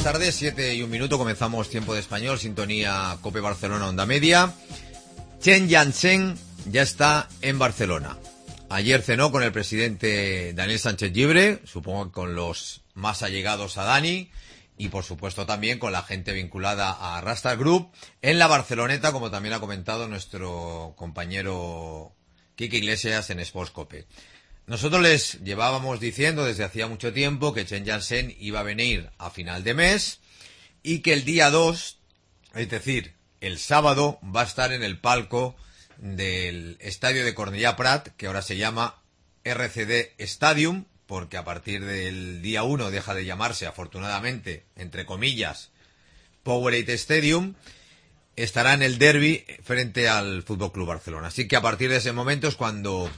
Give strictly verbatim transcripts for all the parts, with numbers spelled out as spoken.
tardes, siete y un minuto, comenzamos Tiempo de Español, sintonía COPE Barcelona, onda media. Chen Jiansheng ya está en Barcelona. Ayer cenó con el presidente Daniel Sánchez Llibre, supongo que con los más allegados a Dani, y por supuesto también con la gente vinculada a Rastar Group, en la Barceloneta, como también ha comentado nuestro compañero Quique Iglesias en Sports COPE. Nosotros les llevábamos diciendo desde hacía mucho tiempo que Chen Jiansheng iba a venir a final de mes y que el día dos, es decir, el sábado, va a estar en el palco del estadio de Cornellà Prat, que ahora se llama R C D Stadium, porque a partir del día uno deja de llamarse, afortunadamente, entre comillas, Powerade Stadium. Estará en el derbi frente al F C Barcelona. Así que a partir de ese momento es cuando,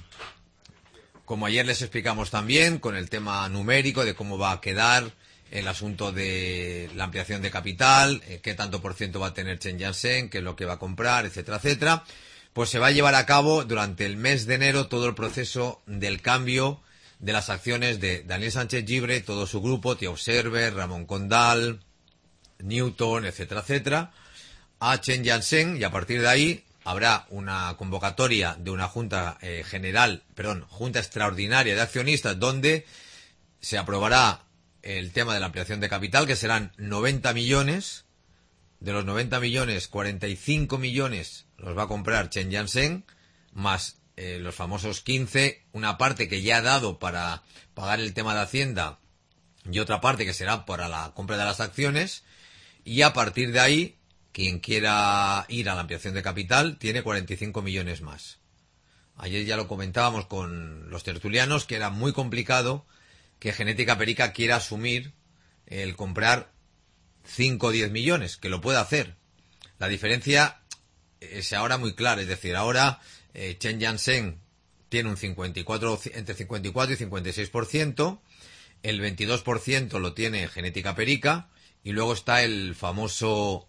como ayer les explicamos también, con el tema numérico de cómo va a quedar el asunto de la ampliación de capital, eh, qué tanto por ciento va a tener Chen Jiansheng, qué es lo que va a comprar, etcétera, etcétera, pues se va a llevar a cabo durante el mes de enero todo el proceso del cambio de las acciones de Daniel Sánchez Llibre, todo su grupo, Tío Observer, Ramón Condal, Newton, etcétera, etcétera, a Chen Jiansheng, y a partir de ahí habrá una convocatoria de una junta eh, general, perdón, junta extraordinaria de accionistas, donde se aprobará el tema de la ampliación de capital, que serán noventa millones. De los noventa millones, cuarenta y cinco millones los va a comprar Chen Jiansheng, más eh, los famosos quince, una parte que ya ha dado para pagar el tema de Hacienda y otra parte que será para la compra de las acciones, y a partir de ahí, quien quiera ir a la ampliación de capital tiene cuarenta y cinco millones más. Ayer ya lo comentábamos con los tertulianos, que era muy complicado que Genética Perica quiera asumir el comprar cinco o diez millones, que lo puede hacer. La diferencia es ahora muy clara, es decir, ahora eh, Chen Jiansheng tiene un cincuenta y cuatro, entre cincuenta y cuatro y cincuenta y seis por ciento, el veintidós por ciento lo tiene Genética Perica, y luego está el famoso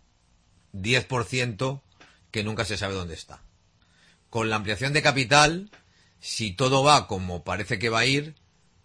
diez por ciento que nunca se sabe dónde está. Con la ampliación de capital, si todo va como parece que va a ir,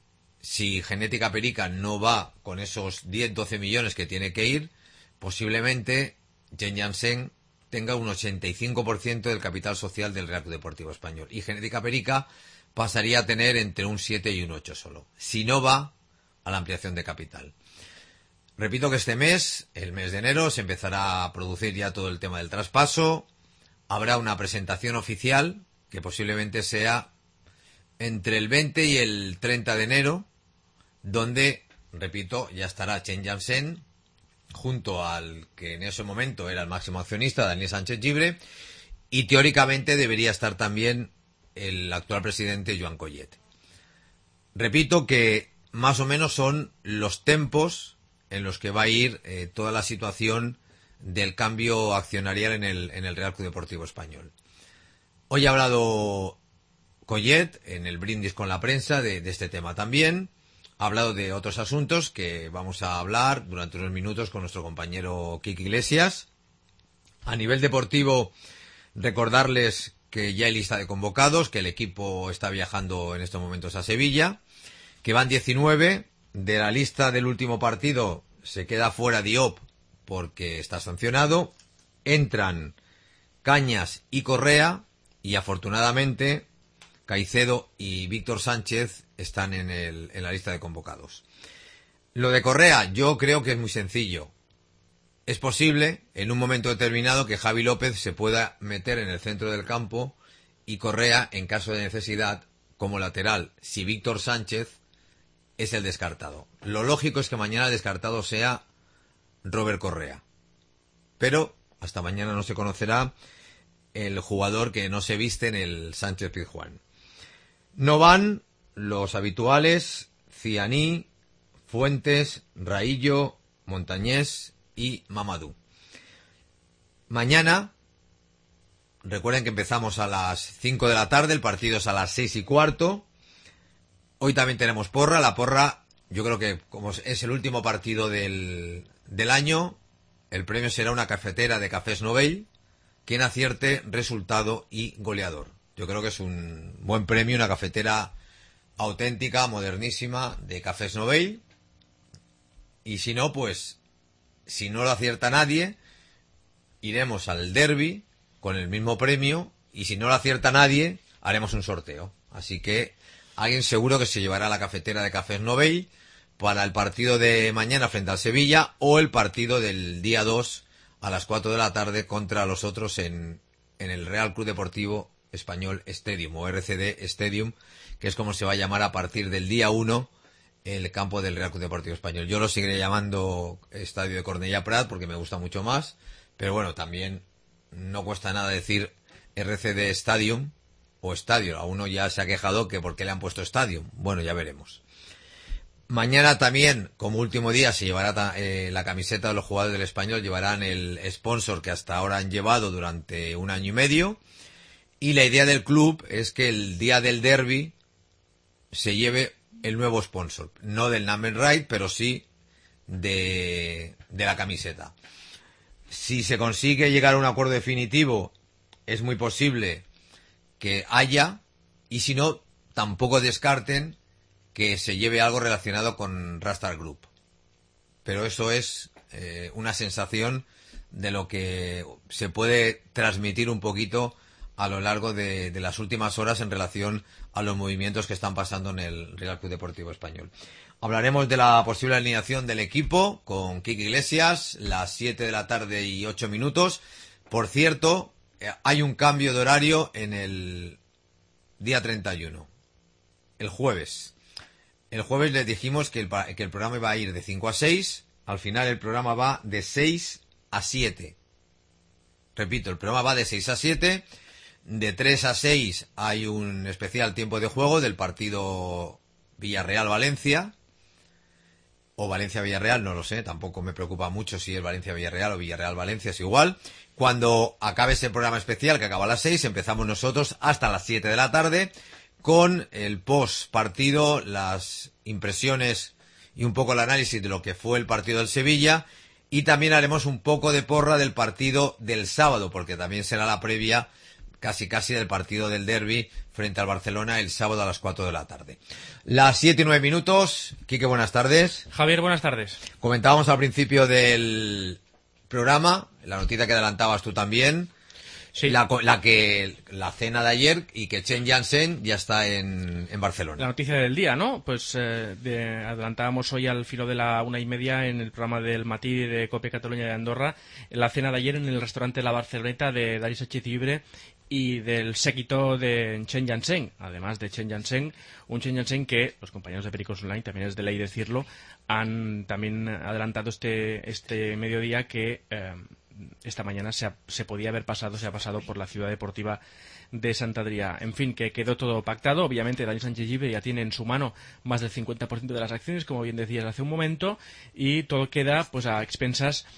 si Genética Perica no va con esos diez a doce millones que tiene que ir, posiblemente Chen Jiansheng tenga un ochenta y cinco por ciento del capital social del Real Club Deportivo Español, y Genética Perica pasaría a tener entre un siete y un ocho solo, si no va a la ampliación de capital. Repito que este mes, el mes de enero, se empezará a producir ya todo el tema del traspaso. Habrá una presentación oficial, que posiblemente sea entre el veinte y el treinta de enero, donde, repito, ya estará Chen Jiansheng, junto al que en ese momento era el máximo accionista, Daniel Sánchez Llibre, y teóricamente debería estar también el actual presidente, Joan Collet. Repito que más o menos son los tempos en los que va a ir eh, toda la situación del cambio accionarial en el, en el Real Club Deportivo Español. Hoy ha hablado Collet en el brindis con la prensa de, de este tema también. Ha hablado de otros asuntos que vamos a hablar durante unos minutos con nuestro compañero Quique Iglesias. A nivel deportivo, recordarles que ya hay lista de convocados, que el equipo está viajando en estos momentos a Sevilla, que van diecinueve. De la lista del último partido se queda fuera Diop porque está sancionado. Entran Cañas y Correa, y afortunadamente Caicedo y Víctor Sánchez están en, el, en la lista de convocados. Lo de Correa yo creo que es muy sencillo. Es posible en un momento determinado que Javi López se pueda meter en el centro del campo y Correa, en caso de necesidad, como lateral, si Víctor Sánchez es el descartado. Lo lógico es que mañana el descartado sea Robert Correa. Pero hasta mañana no se conocerá el jugador que no se viste en el Sánchez Pizjuán. No van los habituales Cianí, Fuentes, Raillo, Montañés y Mamadou. Mañana, recuerden que empezamos a las cinco de la tarde, el partido es a las seis y cuarto. Hoy también tenemos porra. La porra, yo creo que como es el último partido del, del año, el premio será una cafetera de Cafés Novell, quien acierte resultado y goleador. Yo creo que es un buen premio, una cafetera auténtica, modernísima, de Cafés Novell. Y si no, pues si no lo acierta nadie, iremos al derbi con el mismo premio, y si no lo acierta nadie, haremos un sorteo. Así que alguien seguro que se llevará la cafetera de Cafés Novell para el partido de mañana frente al Sevilla, o el partido del día dos a las cuatro de la tarde contra los otros en, en el Real Club Deportivo Español Stadium, o R C D Stadium, que es como se va a llamar a partir del día uno el campo del Real Club Deportivo Español. Yo lo seguiré llamando Estadio de Cornellà Prat porque me gusta mucho más, pero bueno, también no cuesta nada decir R C D Stadium o Estadio. A uno ya se ha quejado que por qué le han puesto Stadium. Bueno, ya veremos. Mañana también, como último día, se llevará eh, la camiseta de los jugadores del Español, llevarán el sponsor que hasta ahora han llevado durante un año y medio, y la idea del club es que el día del derbi se lleve el nuevo sponsor, no del name and right, pero sí de, de la camiseta. Si se consigue llegar a un acuerdo definitivo, es muy posible que haya, y si no, tampoco descarten que se lleve algo relacionado con Rastar Group. Pero eso es eh, una sensación de lo que se puede transmitir un poquito a lo largo de, de las últimas horas en relación a los movimientos que están pasando en el Real Club Deportivo Español. Hablaremos de la posible alineación del equipo con Quique Iglesias, las siete de la tarde y ocho minutos. Por cierto, eh, hay un cambio de horario en el día treinta y uno, el jueves. El jueves les dijimos que el, que el programa iba a ir de cinco a seis, al final el programa va de seis a siete. Repito, el programa va de seis a siete, de tres a seis hay un especial tiempo de juego del partido Villarreal-Valencia, o Valencia-Villarreal, no lo sé, tampoco me preocupa mucho si es Valencia-Villarreal o Villarreal-Valencia, es igual. Cuando acabe ese programa especial, que acaba a las seis, empezamos nosotros hasta las siete de la tarde, con el post partido, las impresiones y un poco el análisis de lo que fue el partido del Sevilla, y también haremos un poco de porra del partido del sábado, porque también será la previa casi casi del partido del derbi frente al Barcelona el sábado a las cuatro de la tarde. Las siete y nueve minutos. Quique, buenas tardes. Javier, buenas tardes. Comentábamos al principio del programa la noticia que adelantabas tú también. Sí. La, la que la cena de ayer, y que Chen Jansen ya está en, en Barcelona. La noticia del día, ¿no? Pues eh, de, adelantábamos hoy al filo de la una y media en el programa del Matí de Cope Cataluña de Andorra, la cena de ayer en el restaurante La Barceloneta de Darío Sánchez Llibre y del séquito de Chen Jansen, además de Chen Jansen, un Chen Jansen que los compañeros de Pericos Online, también es de ley decirlo, han también adelantado este, este mediodía que eh, esta mañana se, ha, se podía haber pasado, se ha pasado por la ciudad deportiva de Sant Adrià. En fin, que quedó todo pactado. Obviamente, Darío Sánchez Llibre ya tiene en su mano más del cincuenta por ciento de las acciones, como bien decías hace un momento, y todo queda pues a expensas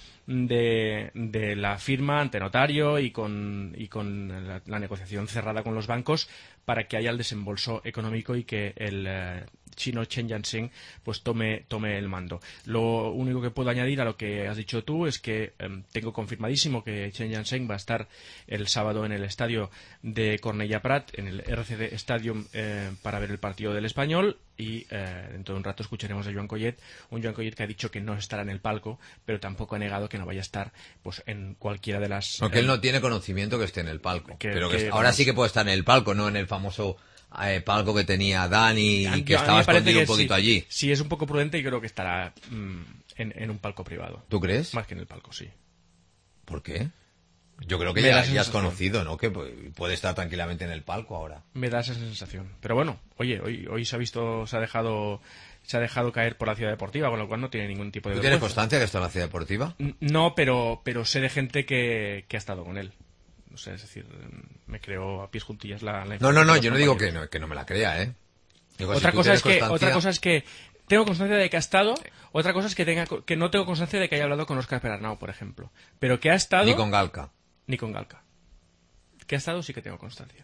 de, de la firma ante notario y con, y con la, la negociación cerrada con los bancos para que haya el desembolso económico y que el eh, chino Chen Jansen pues tome, tome el mando. Lo único que puedo añadir a lo que has dicho tú es que eh, tengo confirmadísimo que Chen Jansen va a estar el sábado en el estadio de Cornellà Prat, en el R C D Stadium, eh, para ver el partido del Español, y eh, dentro de un rato escucharemos a Joan Collet, un Joan Collet que ha dicho que no estará en el palco, pero tampoco ha negado que no vaya a estar pues en cualquiera de las... Porque eh, él no tiene conocimiento que esté en el palco, que, pero que, que ahora vamos, sí que puede estar en el palco, no en el famoso eh, palco que tenía Dani y que a estaba escondido que un poquito sí, allí. Sí, es un poco prudente y creo que estará mm, en, en un palco privado. ¿Tú crees? Más que en el palco, sí. ¿Por qué? Yo creo que Me ya, da ya has conocido, ¿no? Que puede estar tranquilamente en el palco ahora. Me da esa sensación. Pero bueno, oye, hoy, hoy se ha visto, se ha dejado se ha dejado caer por la ciudad deportiva, con lo cual no tiene ningún tipo de... ¿Tú tienes constancia que está en la ciudad deportiva? No, pero pero sé de gente que, que ha estado con él. No sé, es decir, me creo a pies juntillas la, la No, no, no, yo no digo que no, que no me la crea, ¿eh? Digo, otra si cosa es que constancia... otra cosa es que tengo constancia de que ha estado, otra cosa es que tenga que no tengo constancia de que haya hablado con Óscar Perarnau, por ejemplo, pero que ha estado... Ni con Galca. Ni con Galca. Que ha estado sí que tengo constancia.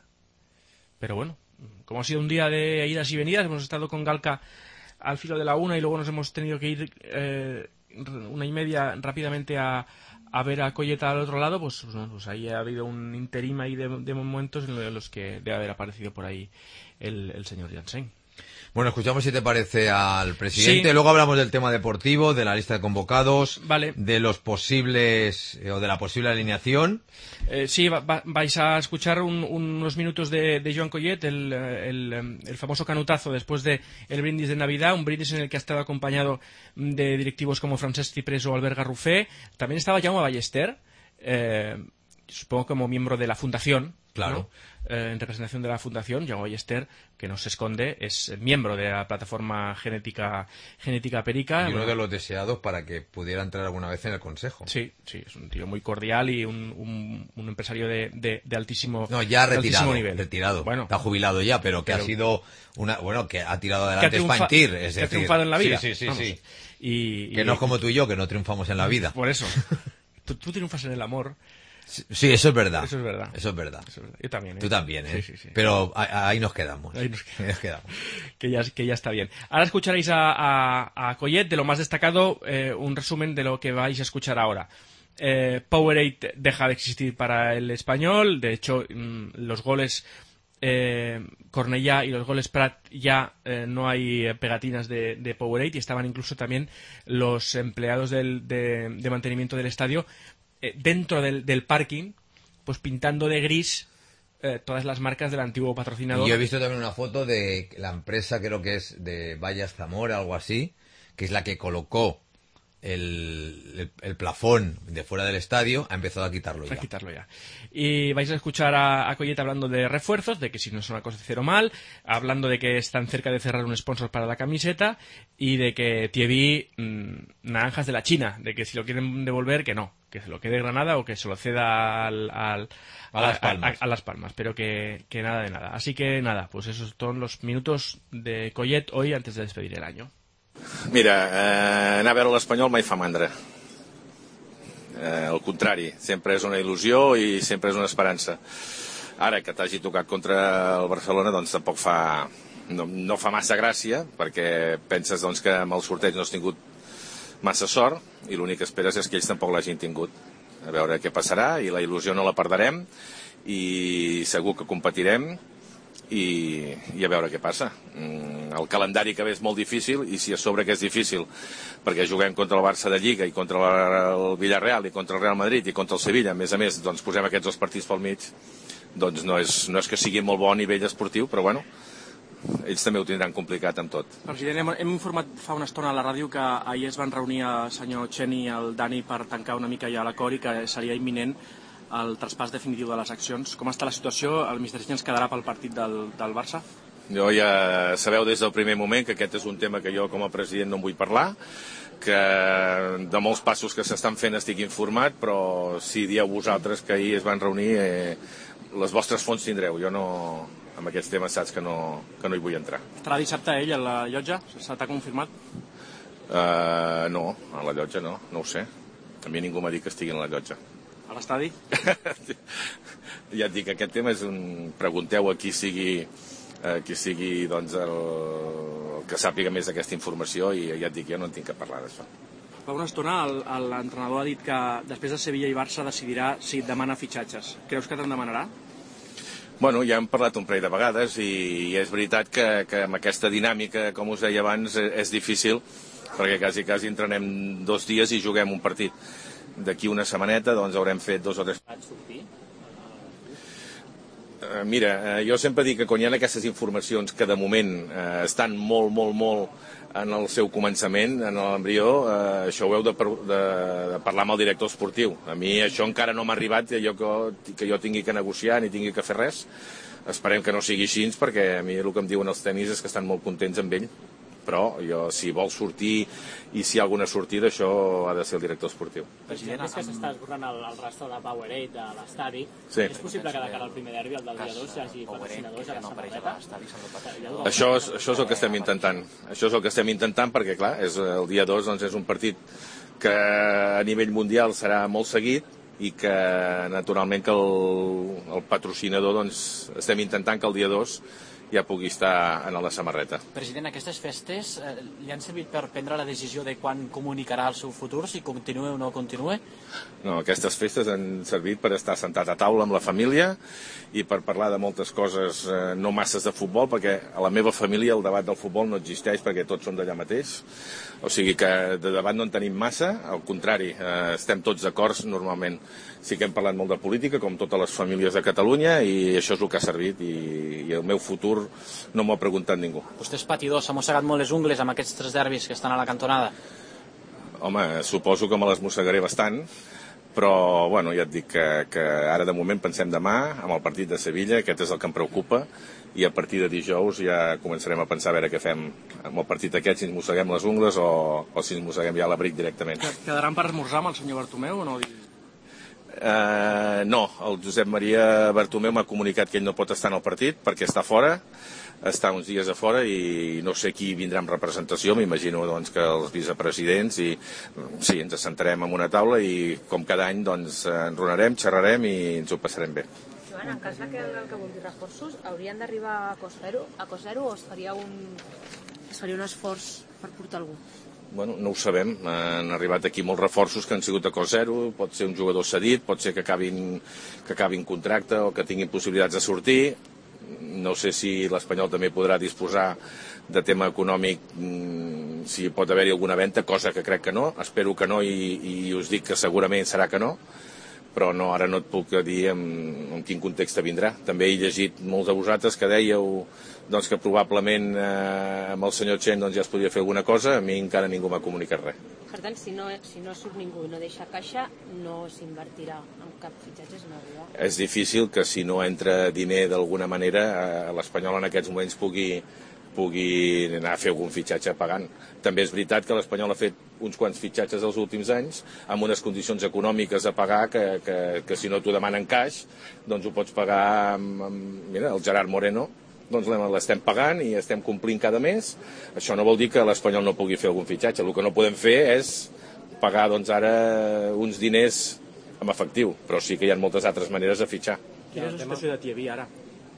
Pero bueno, como ha sido un día de idas y venidas, hemos estado con Galca al filo de la una y luego nos hemos tenido que ir eh, una y media rápidamente a, a ver a Colleta al otro lado, pues, pues, pues ahí ha habido un interim ahí de, de momentos en los que debe haber aparecido por ahí el, el señor Jansen. Bueno, escuchamos si te parece al presidente, Sí. luego hablamos del tema deportivo, de la lista de convocados, Vale. de los posibles, eh, o de la posible alineación. Eh, sí, va, va, vais a escuchar un, unos minutos de, de Joan Collet, el, el, el famoso canutazo después de el brindis de Navidad, un brindis en el que ha estado acompañado de directivos como Francesc Ciprés o Albert Garrufé. También estaba Jaume Ballester, eh, supongo como miembro de la fundación. Claro. ¿No? Eh, en representación de la fundación, Jaume Ballester, que no se esconde, es miembro de la plataforma genética genética Perica. Y uno Bueno, de los deseados para que pudiera entrar alguna vez en el Consejo. Sí, sí, es un tío muy cordial y un, un, un empresario de, de, de altísimo No, ya de retirado, altísimo nivel. retirado. Bueno, Está jubilado ya, pero que pero- ha sido una, bueno, que ha tirado que ha, adelante triunfa- Spantir, es que ha decir, triunfado en la vida. Sí, sí, sí, Vamos. sí. Y, Que y- no es como tú y yo, que no triunfamos en la vida. Por eso. Tú, tú triunfas en el amor. Sí, eso es verdad. Eso es verdad. Eso es verdad. Eso es verdad. Yo también. ¿eh? Tú también, ¿eh? Sí, sí, sí. Pero a- ahí nos quedamos. Ahí nos Ahí nos quedamos. que ya, que ya está bien. Ahora escucharéis a, a, a Collet, de lo más destacado, eh, un resumen de lo que vais a escuchar ahora. Eh, Powerade deja de existir para el español, de hecho mm, los goles eh, Cornellá y los goles Prat ya eh, no hay eh, pegatinas de, de Powerade, y estaban incluso también los empleados del, de, de mantenimiento del estadio eh, dentro del, del parking, pues pintando de gris eh, todas las marcas del antiguo patrocinador. Y yo he visto también una foto de la empresa, creo que es de Vallas Zamora, algo así, que es la que colocó el, el, el plafón de fuera del estadio, ha empezado a quitarlo A ya. quitarlo ya. Y vais a escuchar a, a Collet hablando de refuerzos, de que si no es una cosa de cero mal, hablando de que están cerca de cerrar un sponsor para la camiseta, y de que Thierry, mmm, naranjas de la China, de que si lo quieren devolver, que no, que se lo quede Granada o que se lo ceda al, al- A Las Palmas. a, a Las Palmas, pero que, que nada de nada. Así que nada, pues esos son los minutos de Collet hoy antes de despedir el año. Mira, eh, anar a veure l'Espanyol mai fa mandra. Eh, al contrari, sempre és una il·lusió i sempre és una esperança. Ara que t'hagi tocat contra el Barcelona, doncs tampoc fa... No, no fa massa gràcia, perquè penses doncs, que amb el sorteig no has tingut massa sort, i l'únic que esperes és que ells tampoc l'hagin tingut. A veure què passarà, i la il·lusió no la perdrem, i segur que competirem, i, i a veure què passa. El calendari que ve és molt difícil, i si a sobre que és difícil perquè juguem contra el Barça de Lliga i contra el Villarreal i contra el Real Madrid i contra el Sevilla, a més a més doncs posem aquests dos partits pel mig, doncs no és, no és que sigui molt bo a nivell esportiu, però bueno, ells també ho tindran complicat amb tot. President, hem, hem informat fa una estona a la ràdio que ahir es van reunir el senyor Chen i el Dani per tancar una mica ja l'acord i que seria imminent el traspàs definitiu de les accions. Com està la situació? El mister Chen es quedarà pel partit del, del Barça? Jo ja sabeu des del primer moment que aquest és un tema que jo com a president no en vull parlar, que de molts passos que s'estan fent estic informat, però si dieu vosaltres que ahir es van reunir, eh, les vostres fonts tindreu. Jo no, amb aquests temes saps que no, que no hi vull entrar. Estarà dissabte ell a la llotja? Se t'ha confirmat? Uh, no, a la llotja no, no ho sé. A mi ningú m'ha dit que estigui a la llotja. A l'estadi? Ja et dic, aquest tema és un... Pregunteu a qui sigui, a qui sigui doncs, el... el que sàpiga més d'aquesta informació, i ja et dic, jo no en tinc que parlar d'això. Fa una estona el- el- l'entrenador ha dit que després de Sevilla i Barça decidirà si et demana fitxatges. Creus que te'n demanarà? Bueno, ja hem parlat un parell de vegades, i és veritat que, que amb aquesta dinàmica, com us deia abans, és difícil, perquè quasi, quasi entrenem dos dies i juguem un partit. D'aquí una setmaneta doncs haurem fet dos o tres... Uh, mira, uh, jo sempre dic que quan hi ha aquestes informacions que de moment uh, estan molt, molt, molt en el seu començament, en l'embrió, uh, això ho heu de, de, de parlar amb el director esportiu. A mi això encara no m'ha arribat, allò que, que jo tingui que negociar ni tingui que fer res. Esperem que no sigui així, perquè a mi el que em diuen els tenis és que estan molt contents amb ell. Però jo, si vol sortir i si hi ha alguna sortida, això ha de ser el director esportiu. President, és que s'està esborrant el, el rastre de Powerade de l'estadi. Sí. És possible que de cara al primer derbi, el del dia dos, hi hagi patrocinadors a la samarreta? Això és, això és el que estem intentant. Això és el que estem intentant perquè, clar, és, el dia dos doncs, és un partit que a nivell mundial serà molt seguit i que, naturalment, que el, el patrocinador, doncs, estem intentant que el dia dos ja pugui estar en la samarreta. President, aquestes festes eh, li han servit per prendre la decisió de quan comunicarà el seu futur, si continua o no continua? No, aquestes festes han servit per estar sentat a taula amb la família i per parlar de moltes coses, eh, no masses de futbol, perquè a la meva família el debat del futbol no existeix perquè tots som d'allà mateix. O sigui que de debat no en tenim massa, al contrari, eh, estem tots d'acords normalment. Sí que hem parlat molt de política, com totes les famílies de Catalunya, i això és el que ha servit, i, i el meu futur no m'ho ha preguntat ningú. Vostè és patidor, s'ha mossegat molt les ungles amb aquests tres derbis que estan a la cantonada. Home, suposo que me les mossegaré bastant, però bueno, ja et dic que, que ara de moment pensem demà amb el partit de Sevilla, aquest és el que em preocupa, i a partir de dijous ja començarem a pensar a veure què fem amb el partit aquest, si ens mosseguem les ungles o, o si ens mosseguem ja l'abric directament. Quedaran per esmorzar amb el senyor Bartomeu o no? Uh, no, el Josep Maria Bartomeu m'ha comunicat que ell no pot estar en el partit perquè està fora, està uns dies a fora i no sé qui vindrà en representació, m'imagino doncs, que els vicepresidents, i sí, ens assentarem en una taula i com cada any doncs, enronarem, xerrarem i ens ho passarem bé. Joan, en cas que el que vulgui reforços, haurien d'arribar a Cosero, a Cosero o es faria un, es faria un esforç per portar algú? Bueno, no ho sabem, han arribat aquí molts reforços que han sigut a cost zero, pot ser un jugador cedit, pot ser que acabin, que acabin contracte o que tinguin possibilitats de sortir. No sé si l'Espanyol també podrà disposar de tema econòmic, si pot haver-hi alguna venda, cosa que crec que no, espero que no i, i us dic que segurament serà que no, però no, ara no et puc dir en, en quin context vindrà. També he llegit molts de vosaltres que dèieu doncs, que probablement eh, amb el senyor Chen doncs, ja es podria fer alguna cosa, a mi encara ningú m'ha comunicat res. Per tant, si no, si no surt ningú i no deixa caixa, no s'invertirà en cap fitxatge, no arriba. És difícil que si no entra diner d'alguna manera eh, l'Espanyol en aquests moments pugui, pugui anar a fer algun fitxatge pagant. També és veritat que l'Espanyol ha fet uns quants fitxatges els últims anys amb unes condicions econòmiques a pagar que, que, que si no t'ho demanen caix, doncs ho pots pagar amb, amb mira, el Gerard Moreno, doncs l'estem pagant i estem complint cada mes. Això no vol dir que l'Espanyol no pugui fer algun fitxatge. El que no podem fer és pagar doncs, ara uns diners en efectiu, però sí que hi ha moltes altres maneres de fitxar. Quina és la situació de Tiaví ara?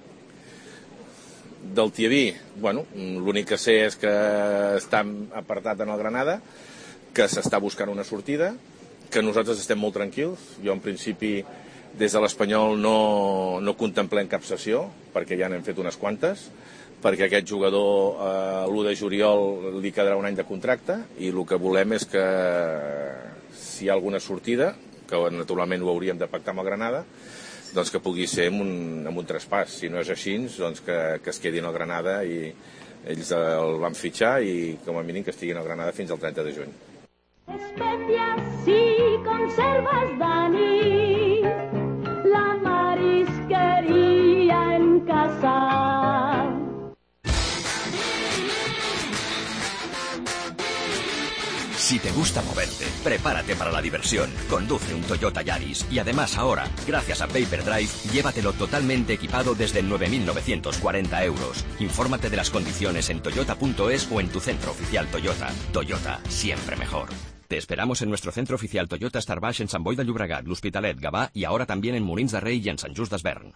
Del Tiaví, bueno, l'únic que sé és que està apartat en el Granada, que s'està buscant una sortida, que nosaltres estem molt tranquils. Jo, en principi, des de l'Espanyol no, no contemplem cap cessió, perquè ja n'hem fet unes quantes, perquè aquest jugador eh, l'u de juliol li quedarà un any de contracte i el que volem és que si hi ha alguna sortida, que naturalment ho hauríem de pactar amb el Granada, doncs que pugui ser amb un, amb un traspàs. Si no és així, doncs que, que es quedi en el Granada i ells el van fitxar i com a mínim que estigui en el Granada fins al trenta de juny. Especias y conservas, Dani, la marisquería en casa. Si te gusta moverte, prepárate para la diversión. Conduce un Toyota Yaris y además ahora, gracias a Payperdrive, llévatelo totalmente equipado desde nueve mil novecientos cuarenta euros. Infórmate de las condiciones en toyota punto es o en tu centro oficial Toyota. Toyota, siempre mejor. Te esperamos en nuestro centro oficial Toyota Star Baix en Sant Boi de Llobregat, l'Hospitalet, Gavà y ahora también en Molins de Rei y en Sant Just d'Esvern.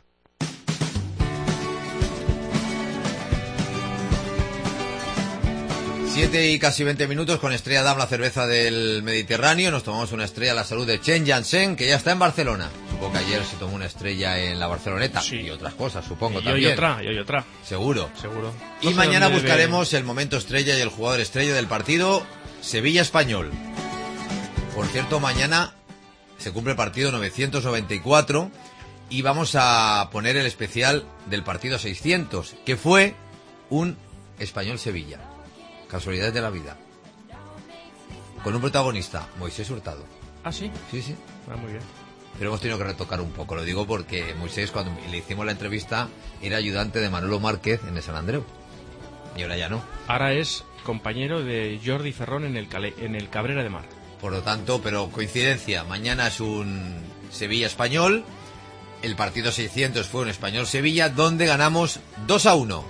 Siete y casi veinte minutos con Estrella Damm, la cerveza del Mediterráneo. Nos tomamos una estrella a la salud de Chen Jansen, que ya está en Barcelona. Supongo que ayer se tomó una estrella en la Barceloneta. Sí. Y otras cosas, supongo Y también. hoy otra, y hoy otra. Seguro. Seguro. Y No sé mañana dónde buscaremos debe- el momento estrella y el jugador estrella del partido Sevilla-Español. Por cierto, mañana se cumple el partido novecientos noventa y cuatro y vamos a poner el especial del partido seiscientos, que fue un Español-Sevilla. Casualidades de la vida. Con un protagonista, Moisés Hurtado. Ah, sí. Sí, sí. Ah, muy bien. Pero hemos tenido que retocar un poco. Lo digo porque Moisés, cuando le hicimos la entrevista, era ayudante de Manolo Márquez en el San Andreu. Y ahora ya no. Ahora es compañero de Jordi Ferrón en el, Cale- en el Cabrera de Mar. Por lo tanto, pero coincidencia. Mañana es un Sevilla-Español. El partido seiscientos fue un Español-Sevilla, donde ganamos dos a uno.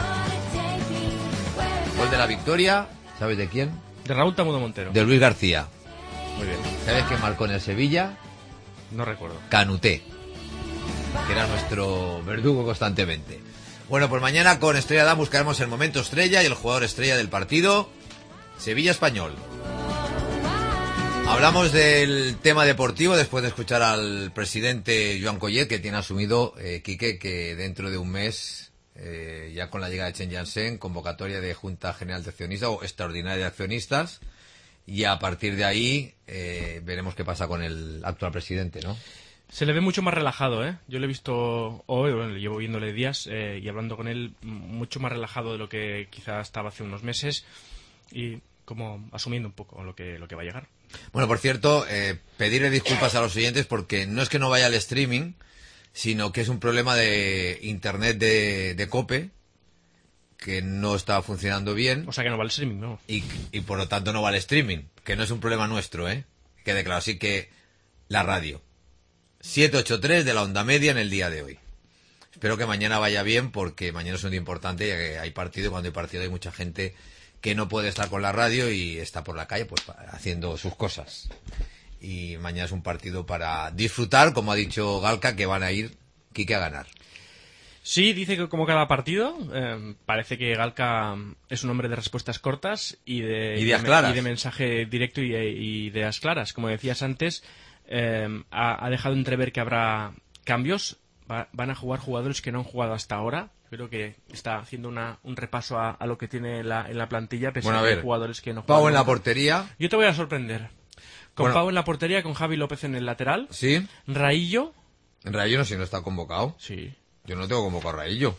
Gol de la victoria, ¿sabes de quién? De Raúl Tamudo Montero. De Luis García. Muy bien. ¿Sabes quién marcó en el Sevilla? No recuerdo. Canuté, que era nuestro verdugo constantemente. Bueno, pues mañana con Estrella Damm buscaremos el momento estrella y el jugador estrella del partido, Sevilla-Español. Hablamos del tema deportivo después de escuchar al presidente Joan Collet, que tiene asumido, eh, Quique, que dentro de un mes, eh, ya con la llegada de Chen Jansen, convocatoria de Junta General de Accionistas o Extraordinaria de Accionistas, y a partir de ahí eh, veremos qué pasa con el actual presidente, ¿no? Se le ve mucho más relajado, ¿eh? Yo le he visto hoy, bueno, llevo viéndole días eh, y hablando con él, mucho más relajado de lo que quizá estaba hace unos meses y como asumiendo un poco lo que, lo que va a llegar. Bueno, por cierto, eh, pedirle disculpas a los oyentes porque no es que no vaya al streaming, sino que es un problema de internet de, de COPE, que no está funcionando bien. O sea que no va al streaming, ¿no? Y, y por lo tanto no va al streaming, que no es un problema nuestro, ¿eh? Quede claro, así que la radio. siete ochenta y tres de la onda media en el día de hoy. Espero que mañana vaya bien porque mañana es un día importante, ya que hay partido y cuando hay partido hay mucha gente que no puede estar con la radio y está por la calle pues haciendo sus cosas. Y mañana es un partido para disfrutar, como ha dicho Galka, que van a ir Quique a ganar. Sí, dice que como cada partido, eh, parece que Galka es un hombre de respuestas cortas y de, ideas y de, claras. Y de mensaje directo y, y ideas claras. Como decías antes, eh, ha, ha dejado entrever que habrá cambios. Va, van a jugar jugadores que no han jugado hasta ahora. Creo que está haciendo una, un repaso a, a lo que tiene la, en la plantilla, pese bueno, a a que ver, hay jugadores que no Pau juegan. en la portería. Yo te voy a sorprender. Con Bueno. Pau en la portería, con Javi López en el lateral. Sí. Raillo. En Raillo no, si no está convocado. Sí. Yo no tengo convocado a Raillo.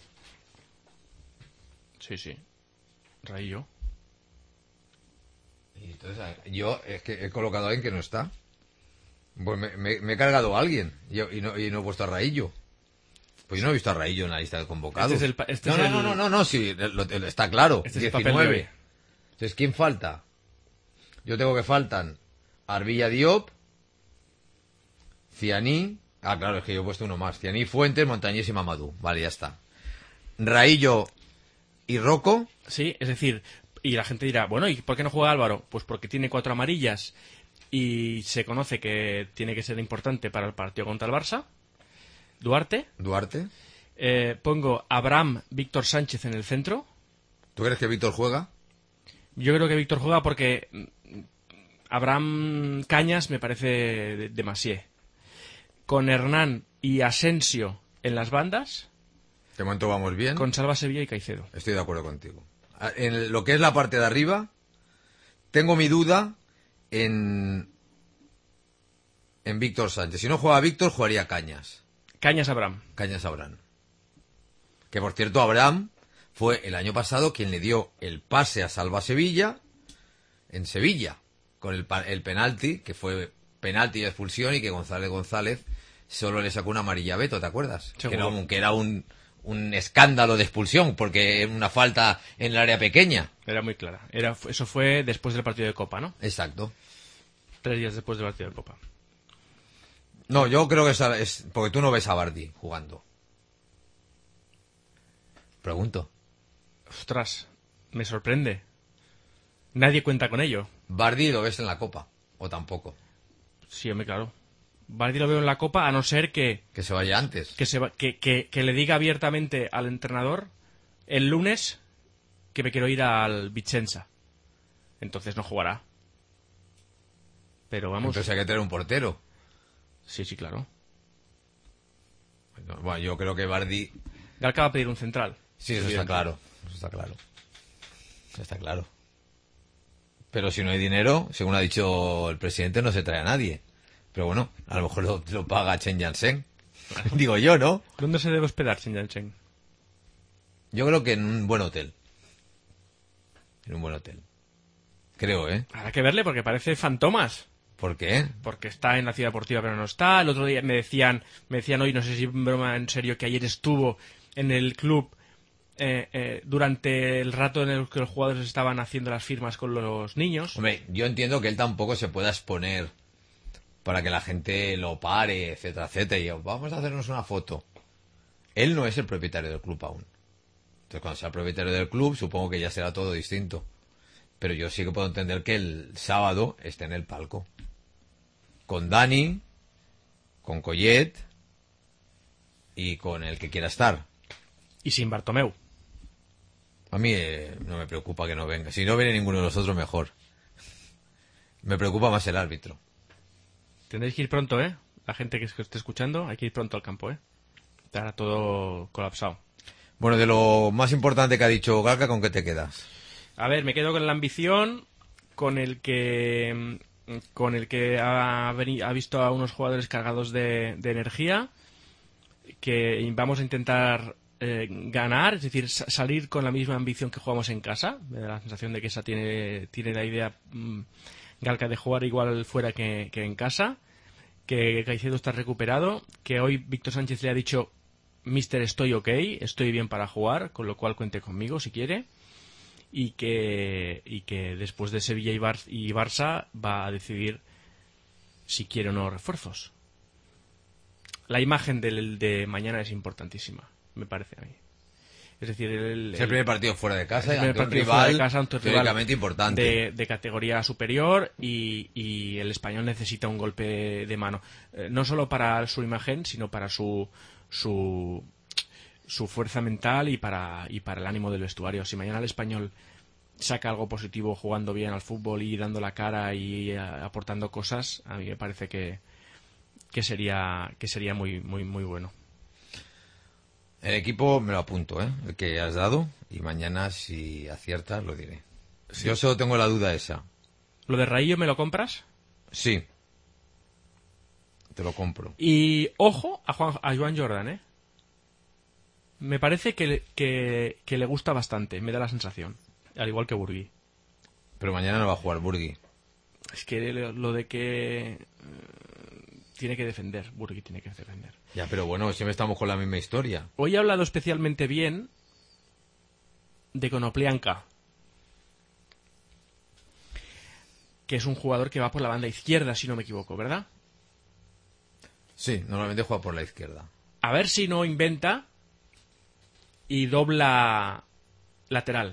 Sí, sí. Raillo. Y entonces, yo es que he colocado a alguien que no está. Pues me, me, me he cargado a alguien y, y, no, y no he puesto a Raillo. Pues yo no he visto a Raillo en la lista de convocados. Este es el, este no, es no, el... no, no, no, no, sí, lo, lo, está claro. Este es el papel de diecinueve. hoy. Entonces, ¿quién falta? Yo tengo que faltan Arbilla Diop, Cianí. Ah, claro, es que yo he puesto uno más. Cianí, Fuentes, Montañés y Mamadou. Vale, ya está. Raillo y Rocco. Sí, es decir, y la gente dirá, bueno, ¿y por qué no juega Álvaro? Pues porque tiene cuatro amarillas y se conoce que tiene que ser importante para el partido contra el Barça. Duarte. Duarte. Eh, pongo Abraham, Víctor Sánchez en el centro. ¿Tú crees que Víctor juega? Yo creo que Víctor juega porque Abraham Cañas me parece demasié. Con Hernán y Asensio en las bandas. De momento vamos bien. Con Salva Sevilla y Caicedo. Estoy de acuerdo contigo. En lo que es la parte de arriba, tengo mi duda en, en Víctor Sánchez. Si no juega Víctor, jugaría Cañas. Cañas Abraham. Cañas Abraham. Que por cierto, Abraham fue el año pasado quien le dio el pase a Salva Sevilla en Sevilla, con el, el penalti, que fue penalti y expulsión, y que González González solo le sacó una amarilla a Beto, ¿te acuerdas? Que era, un, que era un, un escándalo de expulsión, porque era una falta en el área pequeña. Era muy clara. Era, eso fue después del partido de Copa, ¿no? Exacto. Tres días después del partido de Copa. No, yo creo que es, es porque tú no ves a Bardi jugando. Pregunto. Ostras, me sorprende. Nadie cuenta con ello. Bardi lo ves en la Copa, o tampoco. Sí, hombre, claro. Bardi lo veo en la Copa, a no ser que... Que se vaya antes. Que, se va, que, que, que le diga abiertamente al entrenador el lunes que me quiero ir al Vicenza. Entonces no jugará. Pero vamos... Entonces hay que tener un portero. Sí, sí, claro. Bueno, yo creo que Bardi... Galka va a pedir un central. Sí, eso está claro. Eso está claro. Eso está claro. Pero si no hay dinero, según ha dicho el presidente, no se trae a nadie. Pero bueno, a lo mejor lo, lo paga Chen Jansen. Digo yo, ¿no? ¿Dónde se debe hospedar Chen Jansen? Yo creo que en un buen hotel. En un buen hotel. Creo, ¿eh? Habrá que verle porque parece fantomas. ¿Por qué? Porque está en la ciudad deportiva pero no está. El otro día me decían, me decían hoy, no sé si en broma en serio, que ayer estuvo en el club eh, eh, durante el rato en el que los jugadores estaban haciendo las firmas con los niños. Hombre, yo entiendo que él tampoco se pueda exponer para que la gente lo pare, etcétera, etcétera. Y yo, vamos a hacernos una foto. Él no es el propietario del club aún. Entonces, cuando sea el propietario del club, supongo que ya será todo distinto. Pero yo sí que puedo entender que el sábado esté en el palco. Con Dani, con Collet y con el que quiera estar. Y sin Bartomeu. A mí eh, no me preocupa que no venga. Si no viene ninguno de los otros, mejor. Me preocupa más el árbitro. Tendréis que ir pronto, ¿eh? La gente que esté escuchando, hay que ir pronto al campo, ¿eh? Estará todo colapsado. Bueno, de lo más importante que ha dicho Galca, ¿con qué te quedas? A ver, me quedo con la ambición, con el que con el que ha, veni- ha visto a unos jugadores cargados de, de energía, que vamos a intentar eh, ganar, es decir, sa- salir con la misma ambición que jugamos en casa. Me da la sensación de que esa tiene, tiene la idea mm, Galca de jugar igual fuera que, que en casa, que Caicedo está recuperado, que hoy Víctor Sánchez le ha dicho: Mister, estoy ok, estoy bien para jugar, con lo cual cuente conmigo si quiere, y que, y que después de Sevilla y, Bar- y Barça va a decidir si quiere o no refuerzos. La imagen del de mañana es importantísima, me parece a mí. Es decir, el, Es el primer partido fuera de casa, el ante primer un partido rival fuera de casa, ante un rival teóricamente importante. de, de categoría superior, y, y el español necesita un golpe de mano, eh, no solo para su imagen, sino para su su, su fuerza mental y para y para el ánimo del vestuario. Si mañana el español saca algo positivo jugando bien al fútbol y dando la cara y a, aportando cosas, a mí me parece que que sería que sería muy muy muy bueno. El equipo me lo apunto, ¿eh? El que has dado, y mañana si aciertas lo diré. Yo solo tengo la duda esa. ¿Lo de Raillo me lo compras? Sí. Te lo compro. Y ojo a Juan, a Joan Jordan, ¿eh? Me parece que, que, que le gusta bastante, me da la sensación. Al igual que Burgui. Pero mañana no va a jugar Burgui. Es que lo, lo de que... eh, tiene que defender, Burgui tiene que defender. Ya, pero bueno, siempre estamos con la misma historia. Hoy he hablado especialmente bien de Konoplyanka, que es un jugador que va por la banda izquierda, si no me equivoco, ¿verdad? Sí, normalmente juega por la izquierda. A ver si no inventa y dobla lateral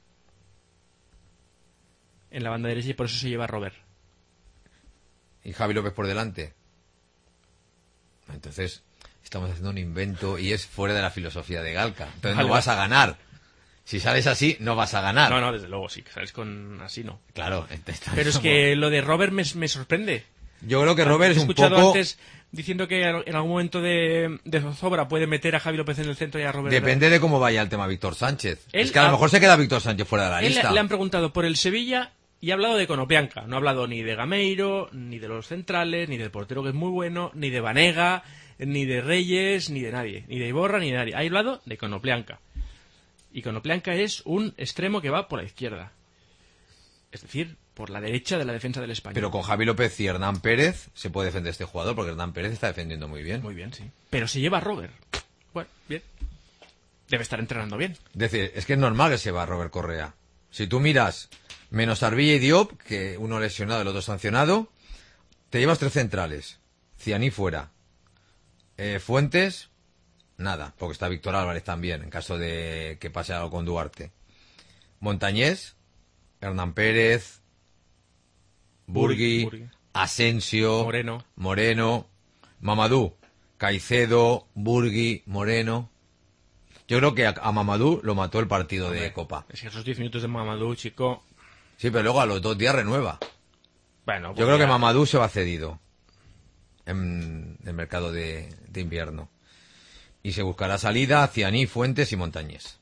en la banda derecha, y por eso se lleva a Robert. ¿Y Javi López por delante? Entonces, estamos haciendo un invento y es fuera de la filosofía de Galca. Entonces Vale, no vas a ganar. Si sales así, no vas a ganar. No, no, desde luego, sí, que sales con así, no. Claro. entonces, Pero es como- que lo de Robert me, me sorprende. Yo creo que Robert He es un escuchado poco... antes diciendo que en algún momento de, de zozobra puede meter a Javi López en el centro y a Robert... Depende de cómo vaya el tema Víctor Sánchez. Él es que a lo ha- mejor se queda Víctor Sánchez fuera de la Él lista. le han preguntado por el Sevilla y ha hablado de Konoplyanka. No ha hablado ni de Gameiro, ni de los centrales, ni del portero, que es muy bueno, ni de Vanega, ni de Reyes, ni de nadie. Ni de Iborra, ni de nadie. Ha hablado de Konoplyanka. Y Konoplyanka es un extremo que va por la izquierda. Es decir, por la derecha de la defensa del Español. Pero con Javi López y Hernán Pérez se puede defender este jugador, porque Hernán Pérez está defendiendo muy bien. Muy bien, sí. Pero se lleva a Robert. Bueno, bien. Debe estar entrenando bien. Es decir, es que es normal que se va Robert Correa. Si tú miras menos Arbilla y Diop, que uno lesionado y el otro sancionado, te llevas tres centrales. Cianí fuera. Eh, Fuentes, nada, porque está Víctor Álvarez también, en caso de que pase algo con Duarte. Montañés, Hernán Pérez, Burgui, Burgui. Asensio, Moreno. Moreno, Mamadou, Caicedo, Burgui, Moreno. Yo creo que a, a Mamadou lo mató el partido de Copa. Es que esos diez minutos de Mamadou, chico... Sí, pero luego a los dos días renueva. Bueno, Yo pues creo que ya- Mamadou se va cedido en el mercado de, de invierno. Y se buscará salida a Cianí, Fuentes y Montañés.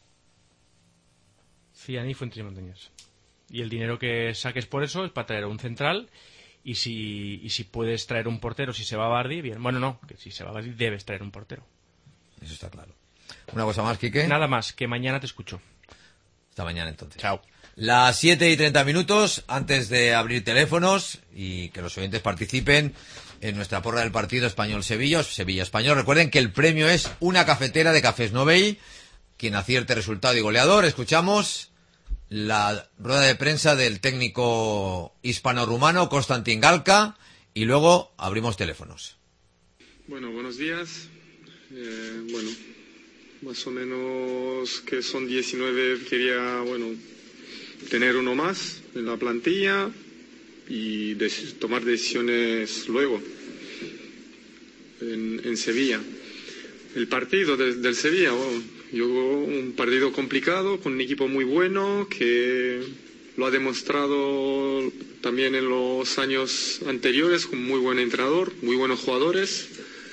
Cianí, Fuentes y Montañés. Y el dinero que saques por eso es para traer un central. Y si, y si puedes traer un portero, si se va Bardi, bien. Bueno, no, que si se va Bardi debes traer un portero. Eso está claro. Una cosa más, Quique. Nada más, que mañana te escucho. Hasta mañana entonces. Chao. Las siete y treinta minutos, antes de abrir teléfonos y que los oyentes participen en nuestra porra del partido Español-Sevilla, Sevilla-Español. Recuerden que el premio es una cafetera de Cafés Novell. Quien acierte resultado y goleador. Escuchamos la rueda de prensa del técnico hispano-rumano Konstantin Galca y luego abrimos teléfonos. Bueno, buenos días. Eh, bueno, más o menos que son diecinueve, quería, bueno, tener uno más en la plantilla y de- tomar decisiones luego en, en Sevilla. El partido de- del Sevilla, bueno, yo un partido complicado con un equipo muy bueno que lo ha demostrado también en los años anteriores con muy buen entrenador, muy buenos jugadores,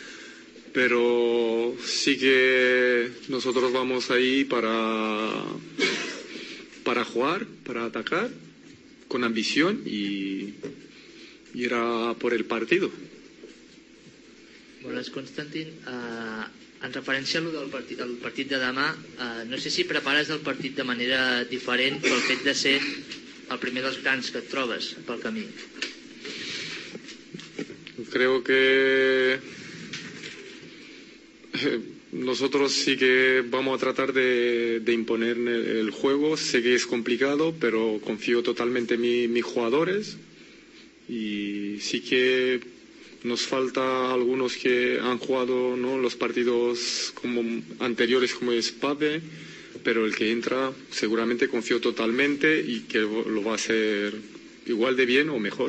pero sí que nosotros vamos ahí para, para jugar, para atacar, con ambición y ir a por el partido. Bones, Constantin, uh, en referència a lo del partit, el partit de demà, uh, no sé si prepares el partit de manera diferent pel fet de ser el primer dels grans que et trobes pel camí. Creo que nosotros sí que vamos a tratar de, de imponer el juego. Sé que es complicado, pero confío totalmente en mi, mis jugadores y sí que nos falta algunos que han jugado, ¿no?, los partidos como anteriores como es Pape, pero el que entra seguramente confío totalmente y que lo va a hacer igual de bien o mejor.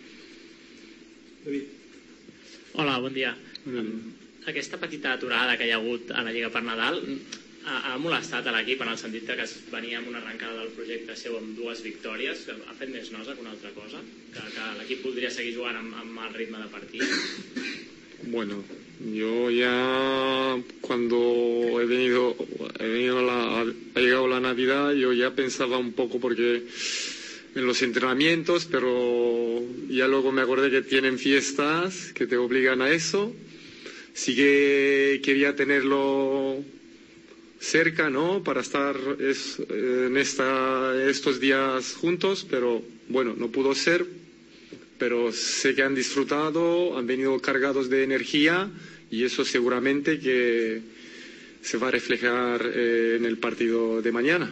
Hola, bon dia. Aquesta petita aturada que hi ha hagut a la Lliga per Nadal ha, ha molestat a l'equip en el sentit que es venia amb una arrencada del projecte seu amb dues victòries, que ha fet més nosa que una altra cosa, que, que l'equip voldria seguir jugant amb, amb el ritme de partit. Bueno, yo ya cuando he venido, he venido la, ha llegado la Navidad, yo ya pensaba un poco porque en los entrenamientos, pero ya luego me acordé que tienen fiestas que te obligan a eso. Sí que quería tenerlo cerca, ¿no?, para estar es, en esta, estos días juntos, pero bueno, no pudo ser. Pero sé que han disfrutado, han venido cargados de energía y eso seguramente que se va a reflejar eh, en el partido de mañana.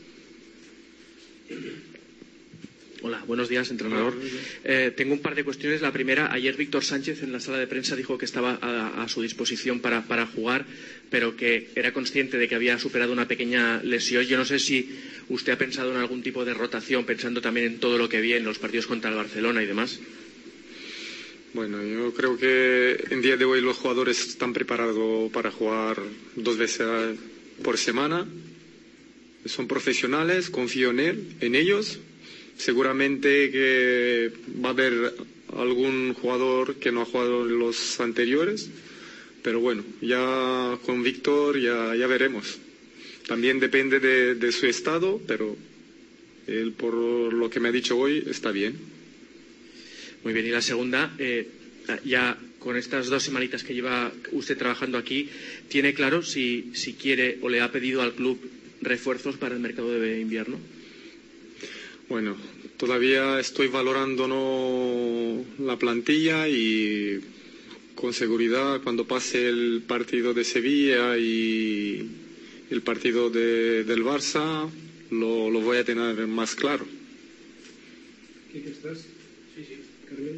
Hola, buenos días, entrenador. Eh, tengo un par de cuestiones. La primera, ayer Víctor Sánchez en la sala de prensa dijo que estaba a, a su disposición para, para jugar, pero que era consciente de que había superado una pequeña lesión. Yo no sé si usted ha pensado en algún tipo de rotación, pensando también en todo lo que viene, en los partidos contra el Barcelona y demás. Bueno, yo creo que en día de hoy los jugadores están preparados para jugar dos veces por semana. Son profesionales, confío en él, en ellos. Seguramente que va a haber algún jugador que no ha jugado en los anteriores, pero bueno, ya con Víctor ya, ya veremos. También depende de, de su estado, pero él, por lo que me ha dicho hoy, está bien. Muy bien, y la segunda, eh, ya con estas dos semanitas que lleva usted trabajando aquí, ¿tiene claro si, si quiere o le ha pedido al club refuerzos para el mercado de invierno? Bueno, todavía estoy valorando, ¿no?, la plantilla y con seguridad cuando pase el partido de Sevilla y el partido de, del Barça lo, lo voy a tener más claro. ¿Qué estás? Sí, sí, Carmen.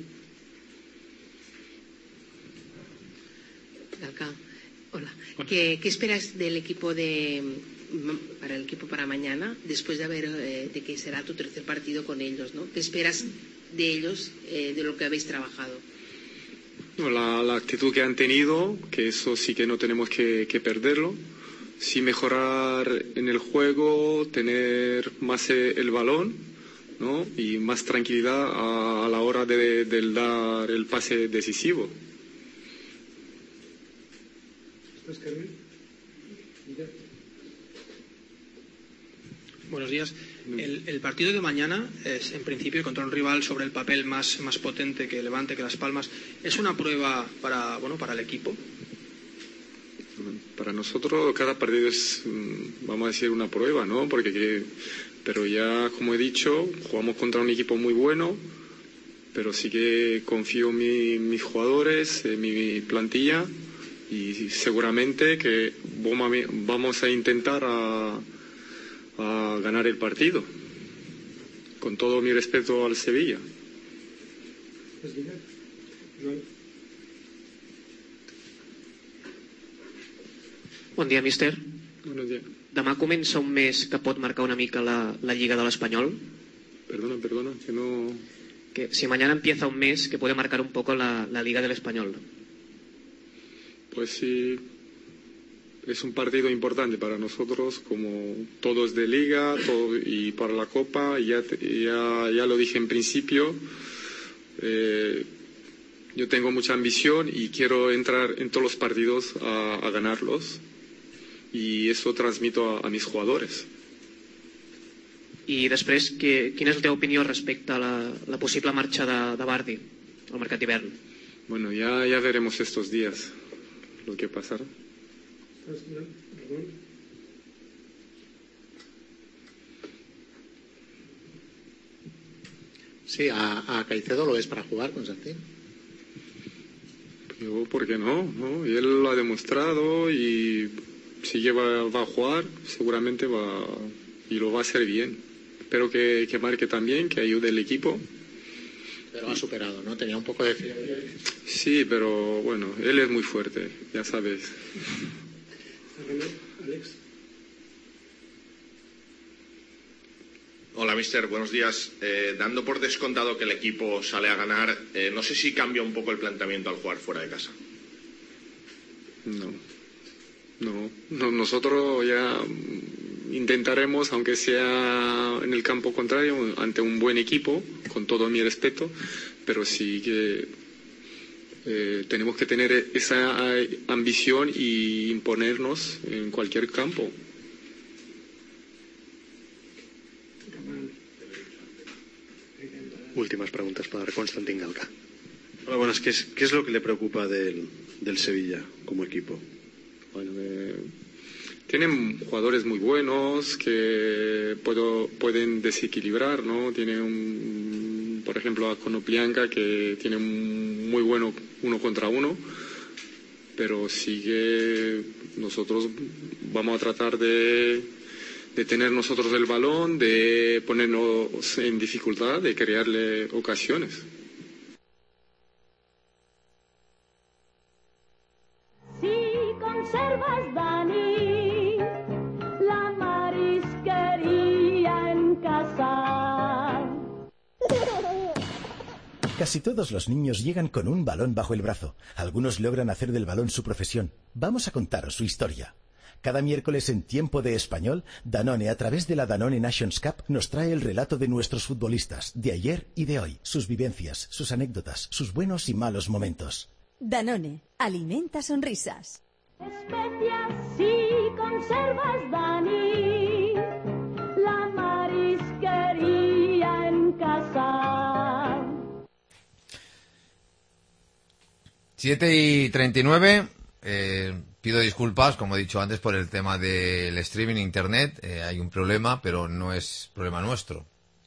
Alca, hola. ¿Qué, ¿Qué esperas del equipo de para el equipo para mañana, después de haber eh, de que será tu tercer partido con ellos, ¿no? ¿Qué esperas de ellos, eh, de lo que habéis trabajado? No, la, la actitud que han tenido, que eso sí que no tenemos que, que perderlo. Sí mejorar en el juego, tener más el balón, ¿no?, y más tranquilidad a, a la hora de, de dar el pase decisivo. ¿Estás, Carmen? Mira. Buenos días. El, el partido de mañana es, en principio, contra un rival sobre el papel más, más potente que Levante, que Las Palmas. ¿Es una prueba para, bueno, para el equipo? Para nosotros cada partido es, vamos a decir, una prueba, ¿no? Porque que, pero ya, como he dicho, jugamos contra un equipo muy bueno, pero sí que confío en mi, mis jugadores, en mi plantilla y seguramente que vamos a intentar a a ganar el partido, con todo mi respeto al Sevilla. Bon dia, míster. Buenos días. Demà comença un mes que pot marcar una mica la, la Lliga de l'Espanyol. Perdona, perdona, que no... Que si mañana empieza un mes que puede marcar un poco la, la Liga del Español. Pues sí, es un partido importante para nosotros, como todos de Liga todo, y para la Copa. Ya, ya, ya lo dije en principio, eh, yo tengo mucha ambición y quiero entrar en todos los partidos a, a ganarlos, y eso transmito a, a mis jugadores. I després, que, quina és la teva opinió respecte a la, la possible marxa de, de Bardi al mercat d'hivern? Bueno, ya, ya veremos estos días lo que pasará. Sí, a, a Caicedo lo ves para jugar, Constantín. Yo, ¿por qué no? ¿no? Y él lo ha demostrado, y si va, va a jugar, seguramente va y lo va a hacer bien. Espero que, que marque también, que ayude al equipo. Pero ha superado, ¿no? Tenía un poco de fiebre. Sí, pero bueno, él es muy fuerte, ya sabes. Alex. Hola, mister, buenos días. Eh, dando por descontado que el equipo sale a ganar, eh, no sé si cambia un poco el planteamiento al jugar fuera de casa. No, no, no nosotros ya intentaremos, aunque sea en el campo contrario, ante un buen equipo, con todo mi respeto, pero sí que eh, tenemos que tener esa ambición y imponernos en cualquier campo. Últimas preguntas para Constantín Galca. Hola, buenas. ¿Qué es, qué es lo que le preocupa del, del Sevilla como equipo? Bueno, eh, tienen jugadores muy buenos que puedo, pueden desequilibrar, ¿no? Tiene un, por ejemplo, a Konoplyanka, que tiene un muy bueno uno contra uno, pero sí que nosotros vamos a tratar de, de tener nosotros el balón, de ponernos en dificultad, de crearle ocasiones. Si conservas, Dani, la marisquería en casa. Casi todos los niños llegan con un balón bajo el brazo. Algunos logran hacer del balón su profesión. Vamos a contaros su historia. Cada miércoles en Tiempo de Español, Danone, a través de la Danone Nations Cup, nos trae el relato de nuestros futbolistas, de ayer y de hoy, sus vivencias, sus anécdotas, sus buenos y malos momentos. Danone, alimenta sonrisas. Especias si conservas, Dani, la marisquería en casa. siete y treinta y nueve. Eh, pido disculpas, como he dicho antes, por el tema del streaming internet. Eh, hay un problema, pero no es problema nuestro.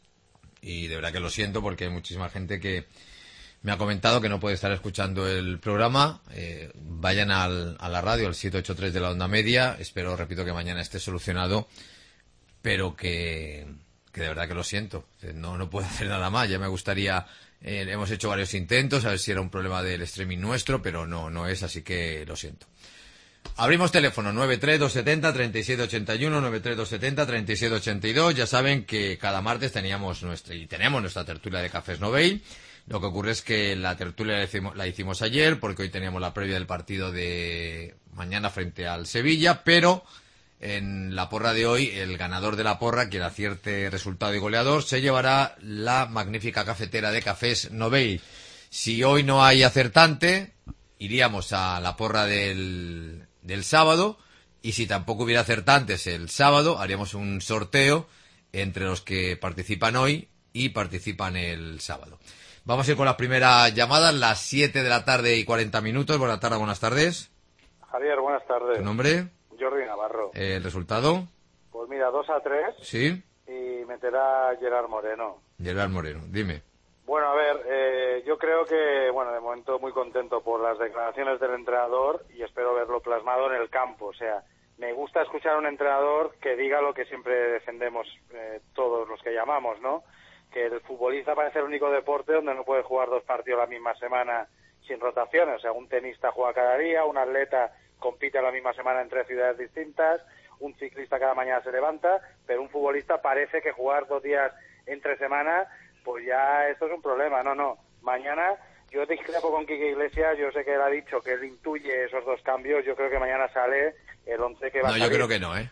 Y de verdad que lo siento, porque hay muchísima gente que me ha comentado que no puede estar escuchando el programa. Eh, vayan al, a la radio, al siete ocho tres de la onda media. Espero, repito, que mañana esté solucionado, pero que, que de verdad que lo siento. No, no puedo hacer nada más. Ya me gustaría... Eh, hemos hecho varios intentos a ver si era un problema del streaming nuestro, pero no, no es, así que lo siento. Abrimos teléfono nueve tres dos siete cero, tres siete ocho uno, nueve tres dos siete cero, tres siete ocho dos. Ya saben que cada martes teníamos nuestra, y tenemos nuestra tertulia de Cafés Novell. Lo que ocurre es que la tertulia la hicimos, la hicimos ayer, porque hoy teníamos la previa del partido de mañana frente al Sevilla, pero en la porra de hoy, el ganador de la porra, quien acierte resultado y goleador, se llevará la magnífica cafetera de Cafés Novell. Si hoy no hay acertante, iríamos a la porra del, del sábado, y si tampoco hubiera acertantes el sábado, haríamos un sorteo entre los que participan hoy y participan el sábado. Vamos a ir con las primeras llamadas, las siete de la tarde y cuarenta minutos. Buenas tardes, buenas tardes. Javier, buenas tardes. ¿Tu nombre? Jordi Navarro. ¿El resultado? Pues mira, dos a tres. Sí. Y meterá Gerard Moreno. Gerard Moreno, dime. Bueno, a ver, eh, yo creo que, bueno, de momento muy contento por las declaraciones del entrenador y espero verlo plasmado en el campo. O sea, me gusta escuchar a un entrenador que diga lo que siempre defendemos eh, todos los que llamamos, ¿no? Que el futbolista parece el único deporte donde no puede jugar dos partidos la misma semana sin rotaciones. O sea, un tenista juega cada día, un atleta compite la misma semana en tres ciudades distintas, un ciclista cada mañana se levanta, pero un futbolista parece que jugar dos días entre semana, pues ya esto es un problema. No, no, mañana yo discrepo con Quique Iglesias, yo sé que él ha dicho que él intuye esos dos cambios, yo creo que mañana sale el once que va No, a salir. yo creo que no, ¿eh?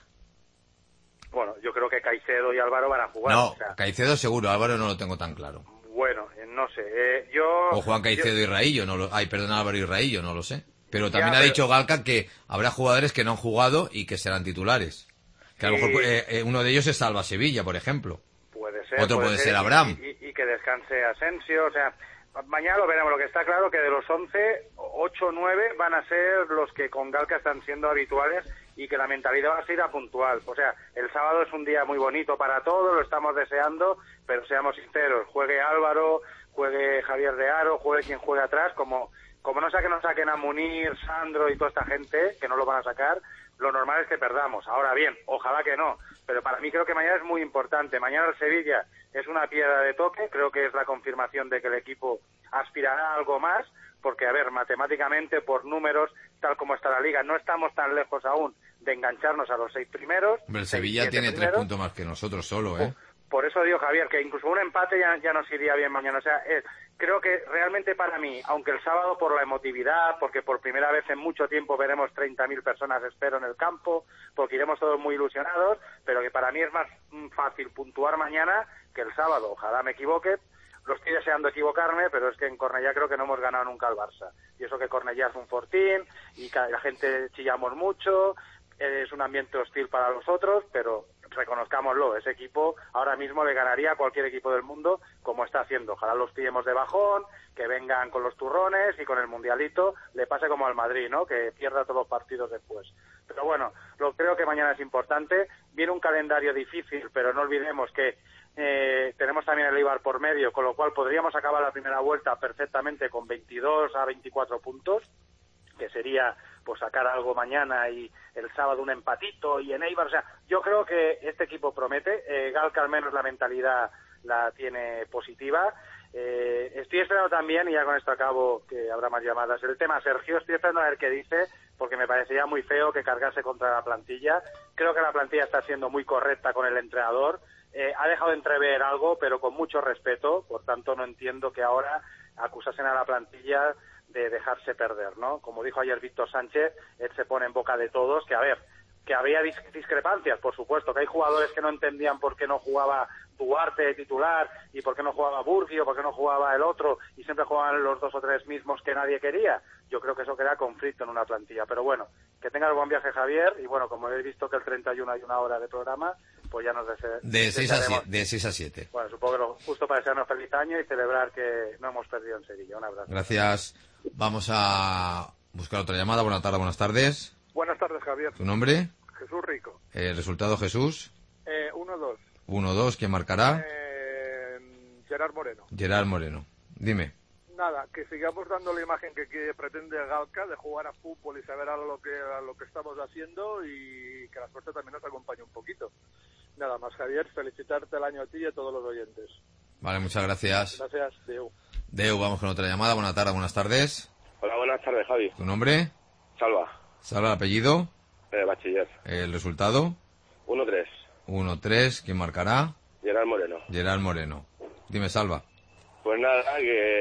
Bueno, yo creo que Caicedo y Álvaro van a jugar. No, o sea, Caicedo seguro, Álvaro no lo tengo tan claro. bueno, eh, no sé, eh, yo... O Juan Caicedo yo- y Raillo, no lo, ay, perdón, Álvaro y Raillo, no lo sé. Pero también Ya, ha pero- dicho Galca que habrá jugadores que no han jugado y que serán titulares. Que a lo Sí. mejor eh, eh, uno de ellos es Salva Sevilla, por ejemplo. Puede ser. Otro puede ser y- Abraham. Y, y que descanse Asensio, o sea, mañana lo veremos. Lo que está claro que de los once, ocho o nueve van a ser los que con Galca están siendo habituales y que la mentalidad va a ser a puntual. O sea, el sábado es un día muy bonito para todos, lo estamos deseando, pero seamos sinceros, juegue Álvaro, juegue Javier de Aro, juegue quien juegue atrás, como, como no saquen, no saquen a Munir, Sandro y toda esta gente, que no lo van a sacar, lo normal es que perdamos. Ahora bien, ojalá que no, pero para mí creo que mañana es muy importante. Mañana el Sevilla es una piedra de toque, creo que es la confirmación de que el equipo aspirará a algo más, porque, a ver, matemáticamente, por números, tal como está la Liga, no estamos tan lejos aún de engancharnos a los seis primeros. Hombre, el seis, Sevilla siete tiene tres primeros. puntos más que nosotros solo, ¿eh? Por eso digo, Javier, que incluso un empate ya, ya nos iría bien mañana. O sea, eh, creo que realmente para mí, aunque el sábado por la emotividad, porque por primera vez en mucho tiempo veremos treinta mil personas, espero, en el campo, porque iremos todos muy ilusionados, pero que para mí es más mm, fácil puntuar mañana que el sábado. Ojalá me equivoque. Lo estoy deseando equivocarme, pero es que en Cornellá creo que no hemos ganado nunca al Barça. Y eso que Cornellá es un fortín, y que la gente chillamos mucho, es un ambiente hostil para los otros, pero reconozcámoslo, ese equipo ahora mismo le ganaría a cualquier equipo del mundo como está haciendo. Ojalá los pillemos de bajón, que vengan con los turrones y con el mundialito le pase como al Madrid, ¿no? Que pierda todos los partidos después. Pero bueno, lo creo que mañana es importante. Viene un calendario difícil, pero no olvidemos que eh, tenemos también el Eibar por medio, con lo cual podríamos acabar la primera vuelta perfectamente con veintidós a veinticuatro puntos, que sería pues sacar algo mañana y el sábado un empatito y en Eibar. O sea, yo creo que este equipo promete. eh, Galca al menos la mentalidad la tiene positiva. Eh, estoy esperando también, y ya con esto acabo, que habrá más llamadas, el tema Sergio. Estoy esperando a ver qué dice, porque me parecería muy feo que cargase contra la plantilla. Creo que la plantilla está siendo muy correcta con el entrenador. Eh, ha dejado entrever algo, pero con mucho respeto. Por tanto, no entiendo que ahora acusasen a la plantilla de dejarse perder, ¿no? Como dijo ayer Víctor Sánchez, él se pone en boca de todos, que a ver, que había dis discrepancias, por supuesto, que hay jugadores que no entendían por qué no jugaba Duarte de titular y por qué no jugaba Burgio, por qué no jugaba el otro y siempre jugaban los dos o tres mismos que nadie quería. Yo creo que eso crea conflicto en una plantilla, pero bueno, que tenga el buen viaje Javier y bueno, como he visto que el treinta y uno hay una hora de programa, pues ya nos dese De seis a desearemos- siete. De seis a siete. Bueno, supongo que lo justo para desearnos feliz año y celebrar que no hemos perdido en Sevilla. Un abrazo. Gracias. Vamos a buscar otra llamada. Buenas tardes, buenas tardes. Buenas tardes, Javier. ¿Tu nombre? Jesús Rico. El resultado, Jesús. Eh, uno dos. uno dos. ¿Quién marcará? Eh, Gerard Moreno. Gerard Moreno. Dime. Nada, que sigamos dando la imagen que, que pretende Galca de jugar a fútbol y saber a lo que a lo que estamos haciendo y que la suerte también nos acompañe un poquito. Nada más, Javier, felicitarte el año a ti y a todos los oyentes. Vale, muchas gracias. Gracias, Deu. Deu, vamos con otra llamada. Buenas tardes, buenas tardes. Hola, buenas tardes, Javi. ¿Tu nombre? Salva, Salva, el apellido. eh, bachiller. El resultado. uno tres. uno tres. ¿Quién marcará? Gerard Moreno. Gerard Moreno. Dime, Salva. Pues nada,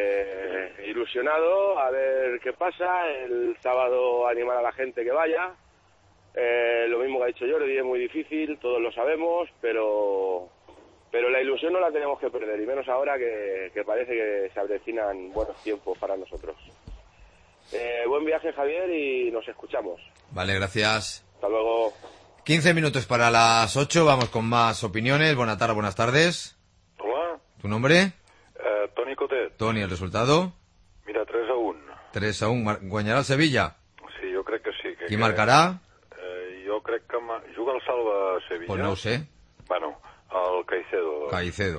que ilusionado, a ver qué pasa. El sábado animar a la gente que vaya. Eh, lo mismo que ha dicho Jordi, es muy difícil, todos lo sabemos, pero pero la ilusión no la tenemos que perder, y menos ahora que, que parece que se avecinan buenos tiempos para nosotros. Eh, buen viaje, Javier, y nos escuchamos. Vale, gracias. Hasta luego. quince minutos para las ocho. Vamos con más opiniones. Buenas tardes, buenas tardes. Hola, ¿Tu nombre? eh, Toni Cotet. Toni, el resultado. Mira, tres a un. tres a uno. ¿Guanyarà el Sevilla? Sí, jo crec que sí. Que, Qui que, marcarà? Eh, jo crec que ma... juga el Salva a Sevilla. Pues no ho sé. Bueno, el Caicedo. Caicedo.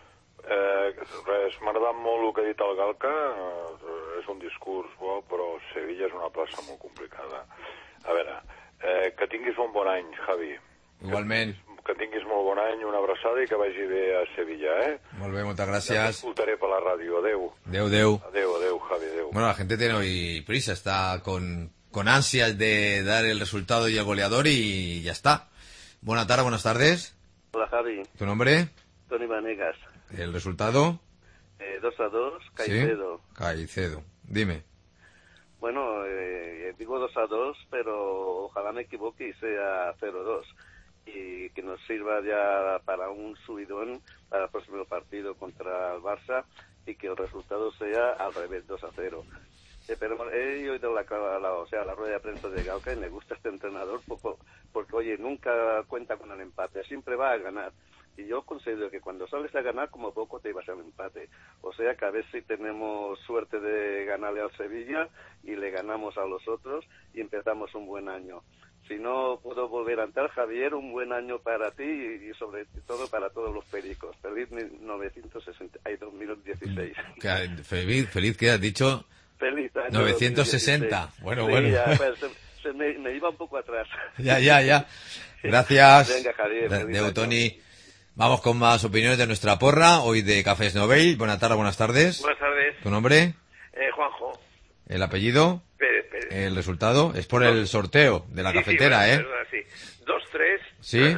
Eh, res, m'ha agradat molt el que ha dit el Galca. Eh, és un discurs bo, però Sevilla és una plaça molt complicada. A veure, eh, que tinguis un bon any, Javi. Igualment. Que tinguis molt bon any, una abraçada i que vagi bé a Sevilla, eh? Molt bé, moltes Ja gràcies. t'escoltaré per la ràdio. Adéu. Deu, deu. Adéu, adéu, Javi, adéu. Bueno, la gente tiene hoy prisa, está con, con ansias de dar el resultado y el goleador y ya está. Buenas tardes, buenas tardes. Hola, Javi. ¿Tu nombre? Toni Vanegas. El resultado. Eh, dos a dos, Caicedo. Sí, Caicedo. Dime. Bueno, eh, digo dos a dos, pero ojalá me equivoque y sea cero dos. Y que nos sirva ya para un subidón para el próximo partido contra el Barça y que el resultado sea al revés, dos a cero. Eh, pero he oído la, la, o sea, la rueda de prensa de Galca y me gusta este entrenador poco, porque, oye, nunca cuenta con el empate, siempre va a ganar. Y yo considero que cuando sales a ganar, como poco te ibas al empate. O sea que a ver si tenemos suerte de ganarle al Sevilla y le ganamos a los otros y empezamos un buen año. Si no puedo volver a entrar, Javier, un buen año para ti y, y sobre todo para todos los pericos. Feliz mil novecientos sesenta, ay, dos mil dieciséis. Feliz, feliz, ¿qué has dicho? Feliz año novecientos sesenta. Bueno, sí, bueno. Ya, pues, se, se me, me iba un poco atrás. Ya, ya, ya. Gracias. Venga, Javier. De, de Tony. Vamos con más opiniones de nuestra porra, hoy de Cafés Novell. Buenas tardes, buenas tardes. Buenas tardes. ¿Tu nombre? Eh, Juanjo. ¿El apellido? Pérez, Pérez. ¿El resultado? Es por el sorteo de la sí, cafetera, sí, ¿eh? Perdona, sí. dos tres. ¿Sí?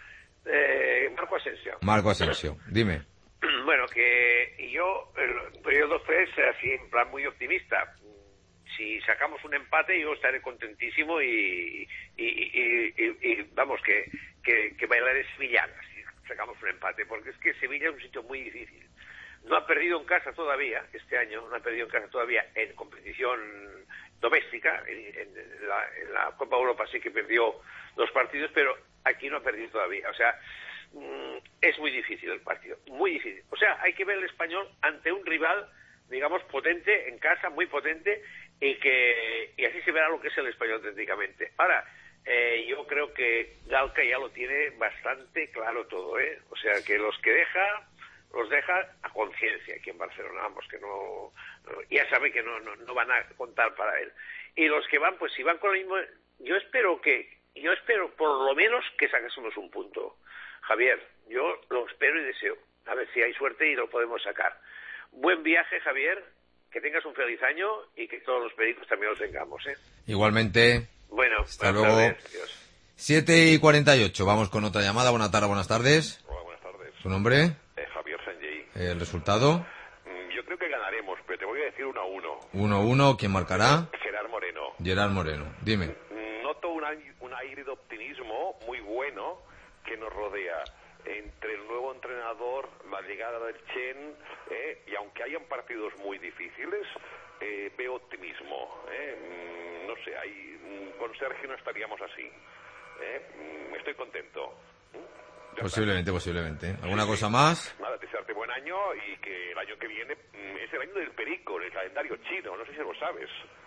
Eh, Marco Asensio. Marco Asensio, dime. Bueno, que yo, el periodo dos tres, así en plan muy optimista. Si sacamos un empate, yo estaré contentísimo y, y, y, y, y vamos, que, que, que bailaré sevillanas si sacamos un empate, porque es que Sevilla es un sitio muy difícil. No ha perdido en casa todavía, este año, no ha perdido en casa todavía en competición doméstica. En, en, la, en la Copa Europa sí que perdió dos partidos, pero aquí no ha perdido todavía. O sea, mmm, es muy difícil el partido, muy difícil. O sea, hay que ver el Español ante un rival, digamos, potente en casa, muy potente, y que y así se verá lo que es el Español auténticamente. Ahora, eh, yo creo que Galca ya lo tiene bastante claro todo, ¿eh? O sea, que los que deja, los deja a conciencia aquí en Barcelona, vamos, que no, no ya sabe que no, no, no van a contar para él. Y los que van, pues si van con el mismo, yo espero que, yo espero por lo menos que saquemos un punto. Javier, yo lo espero y deseo. A ver si hay suerte y lo podemos sacar. Buen viaje, Javier, que tengas un feliz año y que todos los pericos también los tengamos, ¿eh? Igualmente. Bueno, hasta luego. siete y cuarenta y ocho, vamos con otra llamada. Buenas tardes, buenas tardes. Hola, buenas tardes. ¿Tu nombre? Eh, Javier Sanjay. ¿El resultado? Mm, yo creo que ganaremos, pero te voy a decir uno a uno. uno a uno, ¿quién marcará? Gerard Moreno. Gerard Moreno, dime. Noto un aire, un aire de optimismo muy bueno que nos rodea. Entre el nuevo entrenador, la llegada del Chen, eh, y aunque hayan partidos muy difíciles, eh, veo optimismo. Eh. Mm, no sé, hay, mm, con Sergio no estaríamos así. Eh. Mm, estoy contento. Mm, posiblemente, está. posiblemente. ¿Alguna sí, cosa sí. más? Nada, desearte buen año y que el año que viene mm, es el año del perico, el calendario chino, no sé si lo sabes.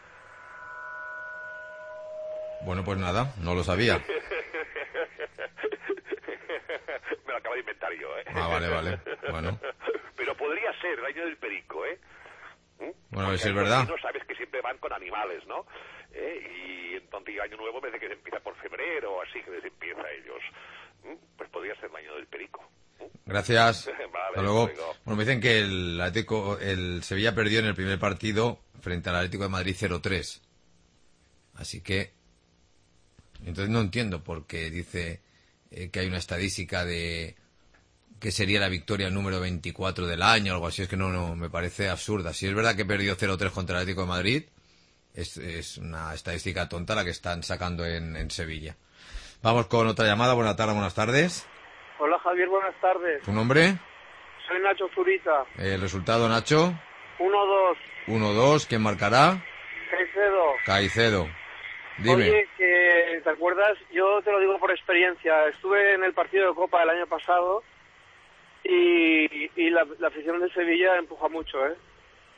Bueno, pues nada, no lo sabía. Me lo acabo de inventar yo, ¿eh? Ah, vale, vale. Bueno. Pero podría ser el año del perico, ¿eh? ¿Mm? Bueno, a ver si es verdad. No sabes que siempre van con animales, ¿no? ¿Eh? Y entonces el año nuevo, en vez de que se empieza por febrero o así, que les empieza a ellos. ¿Mm? Pues podría ser el año del perico. ¿Mm? Gracias. Vale, hasta luego. luego. Bueno, me dicen que el Atlético, el Sevilla perdió en el primer partido frente al Atlético de Madrid cero tres. Así que entonces no entiendo por qué dice eh, que hay una estadística de que sería la victoria número veinticuatro del año o algo así. Es que no, no, me parece absurda. Si es verdad que perdió cero tres contra el Atlético de Madrid, es, es una estadística tonta la que están sacando en, en Sevilla. Vamos con otra llamada. Buenas tardes, buenas tardes. Hola Javier, buenas tardes. ¿Tu nombre? Soy Nacho Zurita. El resultado, Nacho. uno dos. uno dos, ¿quién marcará? Caicedo. Caicedo. Dime. Oye, que ¿te acuerdas? Yo te lo digo por experiencia. Estuve en el partido de Copa el año pasado y, y la, la afición de Sevilla empuja mucho, ¿eh?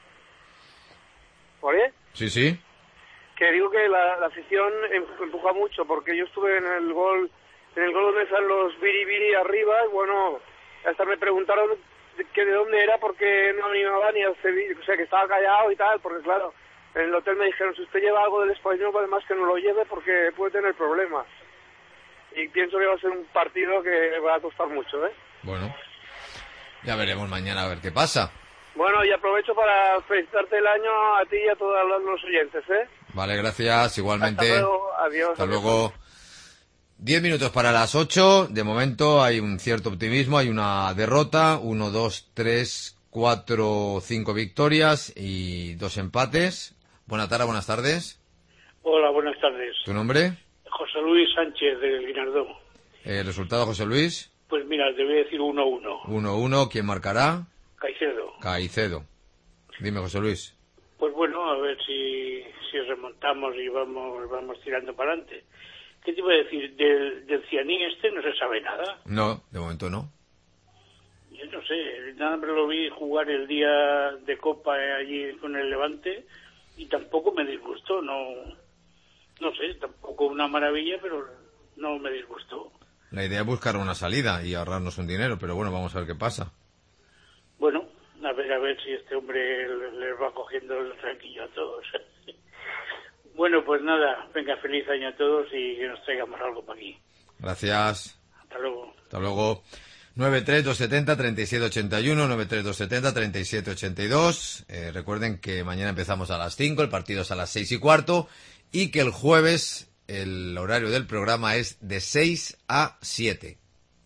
¿Oye? Sí, sí. Que digo que la, la afición empuja mucho porque yo estuve en el gol, en el gol donde están los biribiri arriba y bueno, hasta me preguntaron de, que de dónde era porque no animaba ni al Sevilla, o sea que estaba callado y tal, porque claro, en el hotel me dijeron, si usted lleva algo del Español, además que no lo lleve porque puede tener problemas. Y pienso que va a ser un partido que va a costar mucho, ¿eh? Bueno, ya veremos mañana a ver qué pasa. Bueno, y aprovecho para felicitarte el año a ti y a todos los oyentes, ¿eh? Vale, gracias, igualmente. Hasta luego, adiós. Hasta adiós. luego. Diez minutos para las ocho. De momento hay un cierto optimismo, hay una derrota. Uno, dos, tres, cuatro o cinco victorias y dos empates. Buenas tardes, buenas tardes. Hola, buenas tardes. ¿Tu nombre? José Luis Sánchez del Guinardó. ¿El resultado, José Luis? Pues mira, te voy a decir uno uno. uno uno, ¿quién marcará? Caicedo. Caicedo. Dime, José Luis. Pues bueno, a ver si, si remontamos y vamos vamos tirando para adelante. ¿Qué te iba a decir? Del, del Cianí este no se sabe nada. No, de momento no. Yo no sé, nada más lo vi jugar el día de Copa allí con el Levante y tampoco me disgustó, no no sé, tampoco una maravilla, pero no me disgustó. La idea es buscar una salida y ahorrarnos un dinero, pero bueno, vamos a ver qué pasa. Bueno, a ver, a ver si este hombre les va cogiendo el tranquillo a todos. Bueno, pues nada, venga, feliz año a todos y que nos traigamos algo para aquí. Gracias. Hasta luego. Hasta luego. nueve tres dos siete cero, tres siete ocho uno, nueve tres dos siete cero, tres siete ocho dos. Eh, recuerden que mañana empezamos a las cinco, el partido es a las seis y cuarto y que el jueves el horario del programa es de seis a siete.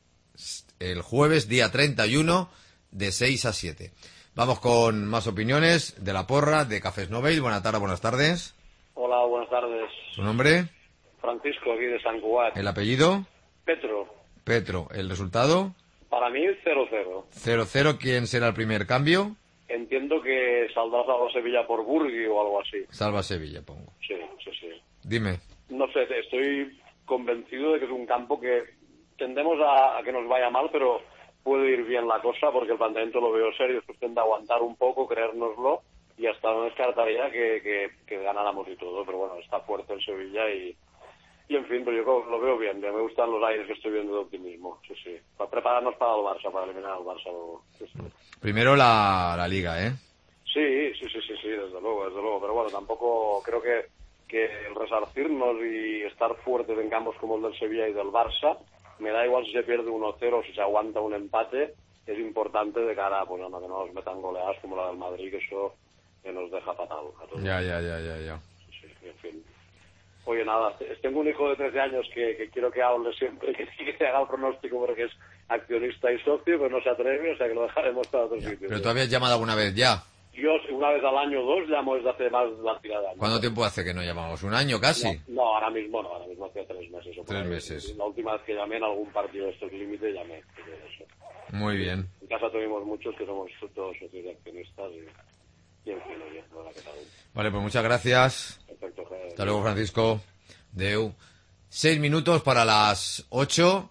El jueves, día treinta y uno, de seis a siete. Vamos con más opiniones de la porra, de Cafés Nobel. Buenas tardes, buenas tardes. Hola, buenas tardes. ¿Su nombre? Francisco, aquí de San Cugat. ¿El apellido? Petro. Petro. ¿El resultado? Para mí, cero cero. cero cero. ¿Quién será el primer cambio? Entiendo que saldrá Salva Sevilla por Burgui o algo así. Salva Sevilla, pongo. Sí, sí, sí. Dime. No sé, estoy convencido de que es un campo que tendemos a, a que nos vaya mal, pero puede ir bien la cosa porque el planteamiento lo veo serio. Es cuestión de aguantar un poco, creérnoslo y hasta no descartaría que, que, que ganáramos y todo. Pero bueno, está fuerte el Sevilla y... Y en fin, pero yo lo veo bien, me gustan los aires que estoy viendo de optimismo, sí, sí. Para prepararnos para el Barça, para eliminar al Barça luego. Sí, sí. Primero la, la Liga, ¿eh? Sí, sí, sí, sí, sí, desde luego, desde luego. Pero bueno, tampoco creo que, que el resarcirnos y estar fuertes en campos como el del Sevilla y del Barça, me da igual si se pierde uno cero o si se aguanta un empate, es importante de cara pues, a que no nos metan goleadas como la del Madrid, que eso que nos deja fatal a todos. Ya, ya, ya, ya, ya. Sí, sí, en fin. Oye, nada, tengo un hijo de trece años que, que quiero que hable siempre, que, que haga el pronóstico porque es accionista y socio, pero no se atreve, o sea que lo dejaremos para otro sitio. Pero tú habías llamado alguna vez ya. Yo una vez al año o dos llamo desde hace más de la tirada. ¿Cuánto tiempo hace que no llamamos? ¿Un año casi? No, no, ahora mismo no, ahora mismo hace tres meses. O tres meses. La última vez que llamé en algún partido de estos límites llamé. Eso. Muy bien. En casa tuvimos muchos que somos todos socios y accionistas y, y en fin, oye, no era que tal. Vale, pues muchas gracias. Perfecto. Hasta luego, Francisco. Deu. Seis minutos para las ocho.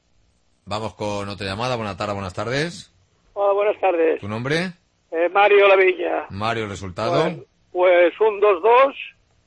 Vamos con otra llamada. Buenas tardes, buenas tardes. Hola, buenas tardes. ¿Tu nombre? Eh, Mario Lavilla. Mario, ¿el resultado? Bueno, pues un dos dos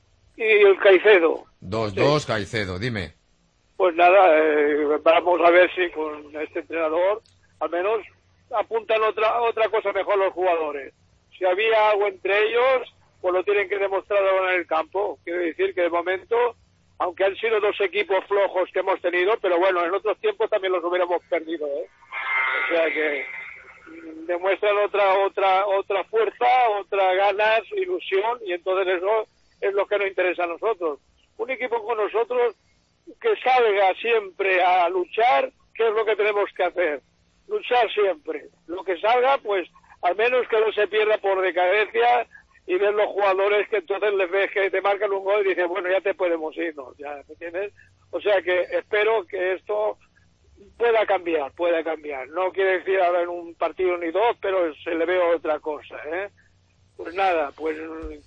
y el Caicedo. dos dos, sí. Caicedo, dime. Pues nada, eh, vamos a ver si con este entrenador al menos apuntan otra otra cosa mejor los jugadores. Si había algo entre ellos, pues lo tienen que demostrar ahora en el campo. Quiero decir que de momento, aunque han sido dos equipos flojos que hemos tenido, pero bueno, en otros tiempos también los hubiéramos perdido, ¿eh? O sea que demuestran otra otra otra fuerza, otra ganas, ilusión, y entonces eso es lo que nos interesa a nosotros. Un equipo con nosotros que salga siempre a luchar, ¿qué es lo que tenemos que hacer? Luchar siempre. Lo que salga, pues, al menos que no se pierda por decadencia y ver los jugadores que entonces les ves que te marcan un gol y dices, bueno, ya te podemos irnos, ya, ¿me entiendes? O sea que espero que esto pueda cambiar, pueda cambiar. No quiere decir ahora en un partido ni dos, pero se le ve otra cosa, ¿eh? Pues nada, pues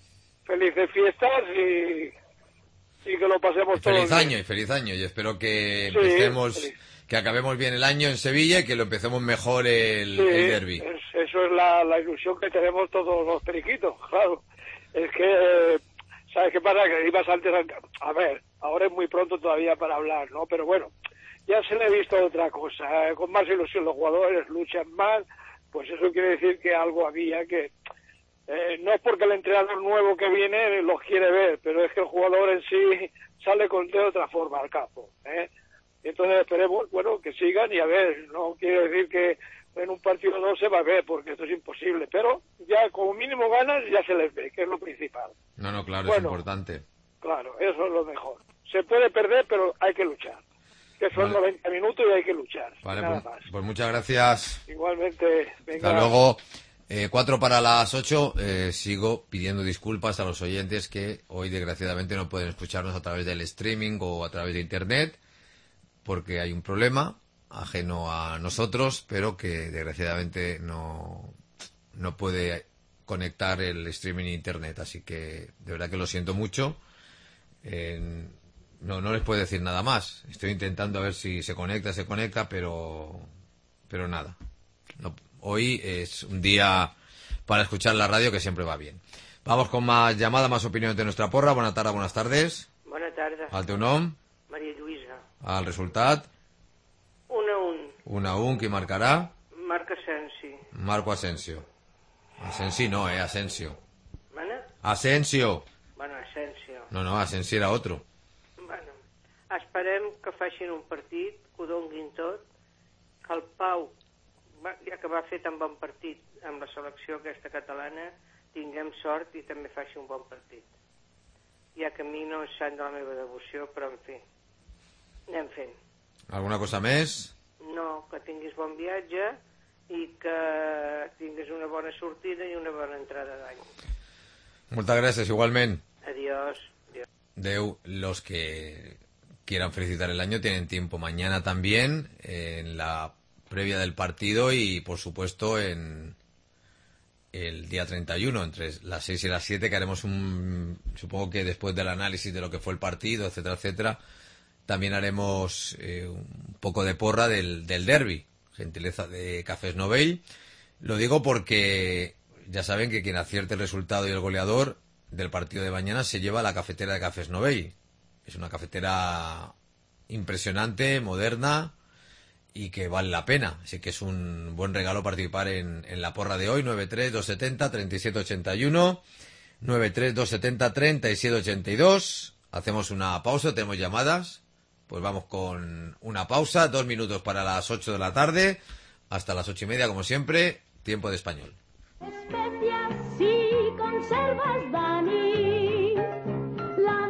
felices fiestas y, y que lo pasemos todos Feliz año bien. y feliz año, y espero que Sí, empecemos, feliz. que acabemos bien el año en Sevilla y que lo empecemos mejor el, Sí, el derbi. es- eso es la, la ilusión que tenemos todos los periquitos, claro. Es que, ¿sabes qué pasa? Que ibas antes al campo. A ver, ahora es muy pronto todavía para hablar, ¿no? Pero bueno, ya se le ha visto otra cosa. eh, Con más ilusión los jugadores luchan más, pues eso quiere decir que algo había que... eh, no es porque el entrenador nuevo que viene los quiere ver, pero es que el jugador en sí sale con de otra forma al campo, ¿eh? Entonces esperemos, bueno, que sigan y a ver, no quiero decir que en un partido no se va a ver, porque esto es imposible, pero ya como mínimo ganas ya se les ve, que es lo principal. No, no, claro, es Bueno. importante. Claro, eso es lo mejor. Se puede perder, pero hay que luchar. Que son Vale. noventa minutos y hay que luchar. Vale, nada pues, más. pues muchas gracias. Igualmente, venga. Hasta luego. Eh, cuatro para las ocho. Eh, sigo pidiendo disculpas a los oyentes que hoy desgraciadamente no pueden escucharnos a través del streaming o a través de internet, porque hay un problema ajeno a nosotros, pero que desgraciadamente no, no puede conectar el streaming e internet. Así que de verdad que lo siento mucho. Eh, no, no les puedo decir nada más. Estoy intentando a ver si se conecta, se conecta, pero, pero nada. No, hoy es un día para escuchar la radio, que siempre va bien. Vamos con más llamadas, más opiniones de nuestra porra. Buenas tardes, buenas tardes. Bona tarda. El teu nom? Maria Lluïsa. El resultat? Un a un. Un a un. Qui marcarà? Marc Asensi. Marco Asensio. Asensi no, eh, Asensio. ¿Mana? Asensio. Bueno, Asensio. No, no, Asensi era otro. Bueno, esperem que facin un partit, que ho donguin tot, que el Pau, va, ja que va fer tan bon partit amb la selecció aquesta catalana, tinguem sort i també faci un bon partit. Ja que a mi no és sant de la meva devoció, però en fi, anem fent. Alguna cosa més? No, que tinguis bon viatge i que tinguis una bona sortida i una bona entrada d'any. Muchas gracias, igualmente. Adiós. Adiós. Deu, los que quieran felicitar el año tienen tiempo mañana también, en la previa del partido y, por supuesto, en el día treinta y uno, entre las seis y las siete, que haremos un... Supongo que después del análisis de lo que fue el partido, etcétera, etcétera, también haremos eh, un poco de porra del, del derbi, gentileza de Cafés Novell. Lo digo porque ya saben que quien acierte el resultado y el goleador del partido de mañana se lleva la cafetera de Cafés Novell. Es una cafetera impresionante, moderna y que vale la pena. Así que es un buen regalo participar en, en la porra de hoy. nueve tres dos setenta treinta y siete ochenta y uno, nueve tres dos setenta treinta y siete ochenta y dos. Hacemos una pausa, tenemos llamadas. Pues vamos con una pausa, dos minutos para las ocho de la tarde, hasta las ocho y media, como siempre, tiempo de español. Especias y conservas, Dani, la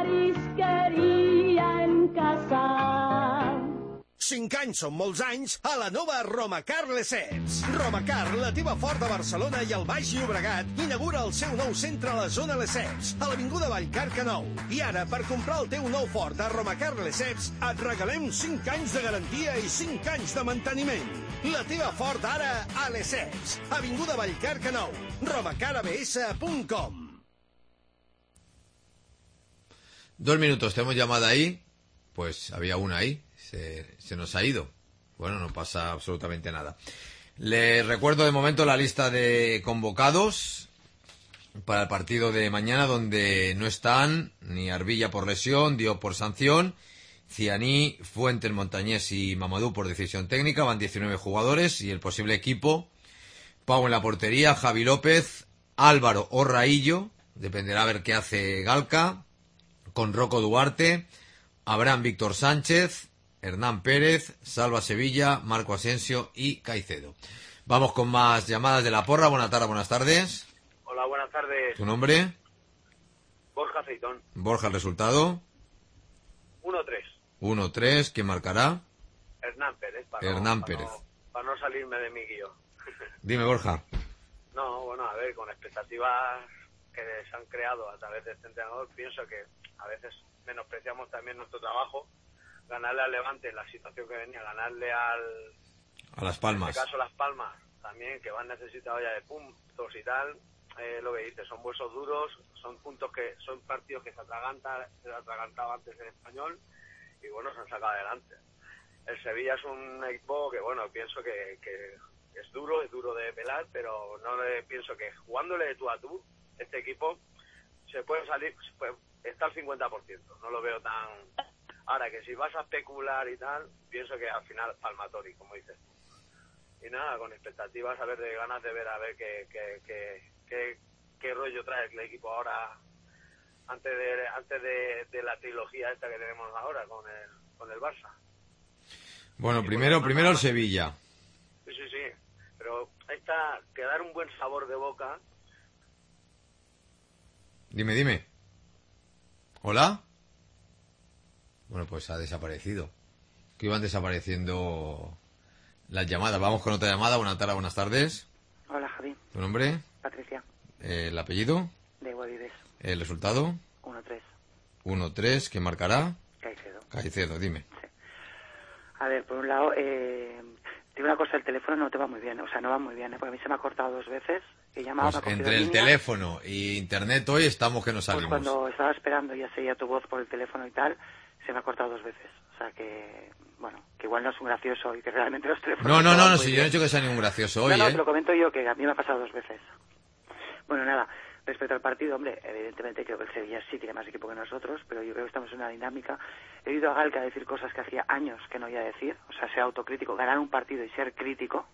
marisquería en casa. Cinc anys són molts anys a la nova Romacar Lesseps. Romacar, la teva fort de Barcelona i el Baix Llobregat, inaugura el seu nou centre a la zona Lesseps, a l'avinguda Vallcarca nou. I ara, per comprar el teu nou fort a Romacar Lesseps, et regalem cinc anys de garantia i cinc anys de manteniment. La teva fort ara a Lesseps, avinguda Vallcarca nou, romacar a b s punt com. Dos minutos, tenemos llamada ahí. Pues había una ahí. Se, se nos ha ido. Bueno, no pasa absolutamente nada. Les recuerdo de momento la lista de convocados para el partido de mañana, donde no están ni Arbilla por lesión, Diop por sanción, Cianí, Fuentes, Montañés y Mamadou por decisión técnica. Van diecinueve jugadores y el posible equipo: Pau en la portería, Javi López, Álvaro o Raillo, dependerá a ver qué hace Galca, con Rocco Duarte, Abraham Víctor Sánchez, Hernán Pérez, Salva Sevilla, Marco Asensio y Caicedo. Vamos con más llamadas de la porra. Buenas tardes, buenas tardes. Hola, buenas tardes. ¿Tu nombre? Borja Aceitón. Borja, el resultado. uno tres. uno tres, ¿quién marcará? Hernán Pérez. Para Hernán no, Pérez. Para no, para no salirme de mi guión. Dime, Borja. No, bueno, a ver, con expectativas que se han creado a través de este entrenador, pienso que a veces menospreciamos también nuestro trabajo. Ganarle al Levante en la situación que venía, ganarle al... A Las Palmas. En este caso Las Palmas, también, que van necesitados ya de puntos y tal, eh, lo que dices, son huesos duros, son puntos que, son partidos que se atragantan, se atragantaba antes en Español, y bueno, se han sacado adelante. El Sevilla es un equipo que, bueno, pienso que, que es duro, es duro de pelar, pero no le pienso que jugándole de tú a tú, este equipo se puede salir, se puede, está al cincuenta por ciento, no lo veo tan... Ahora, que si vas a especular y tal, pienso que al final palmatori, como dices tú. Y nada, con expectativas, a ver, de ganas de ver a ver qué, qué, qué, qué, qué rollo trae el equipo ahora, antes de antes de, de la trilogía esta que tenemos ahora con el, con el Barça. Bueno, primero, primero el Sevilla. Sí, sí, sí. Pero esta, quedar un buen sabor de boca. Dime, dime. ¿Hola? Bueno, pues ha desaparecido. Que iban desapareciendo las llamadas. Vamos con otra llamada. Buenas tardes, buenas tardes. Hola, Javi. ¿Tu nombre? Patricia. Eh, ¿El apellido? De Guavives. ¿El resultado? uno tres. uno tres, ¿quién marcará? Caicedo. Caicedo, dime. Sí. A ver, por un lado, eh, digo una cosa, el teléfono no te va muy bien, o sea, no va muy bien, ¿eh? Porque a mí se me ha cortado dos veces. He llamado, Pues me ha cogido entre el línea. teléfono y internet hoy estamos que no Pues salimos. cuando estaba esperando y ya seguía tu voz por el teléfono y tal, se me ha cortado dos veces. O sea que, bueno, que igual no es un gracioso y que realmente los teléfonos... No, no, van no, no, muy si yo bien. no he hecho que sea ningún gracioso hoy, No, no, ¿eh? te lo comento yo, que a mí me ha pasado dos veces. Bueno, nada, respecto al partido, hombre, evidentemente creo que el Sevilla sí tiene más equipo que nosotros, pero yo creo que estamos en una dinámica. He oído a Galca decir cosas que hacía años que no oía decir, o sea, ser autocrítico, ganar un partido y ser crítico,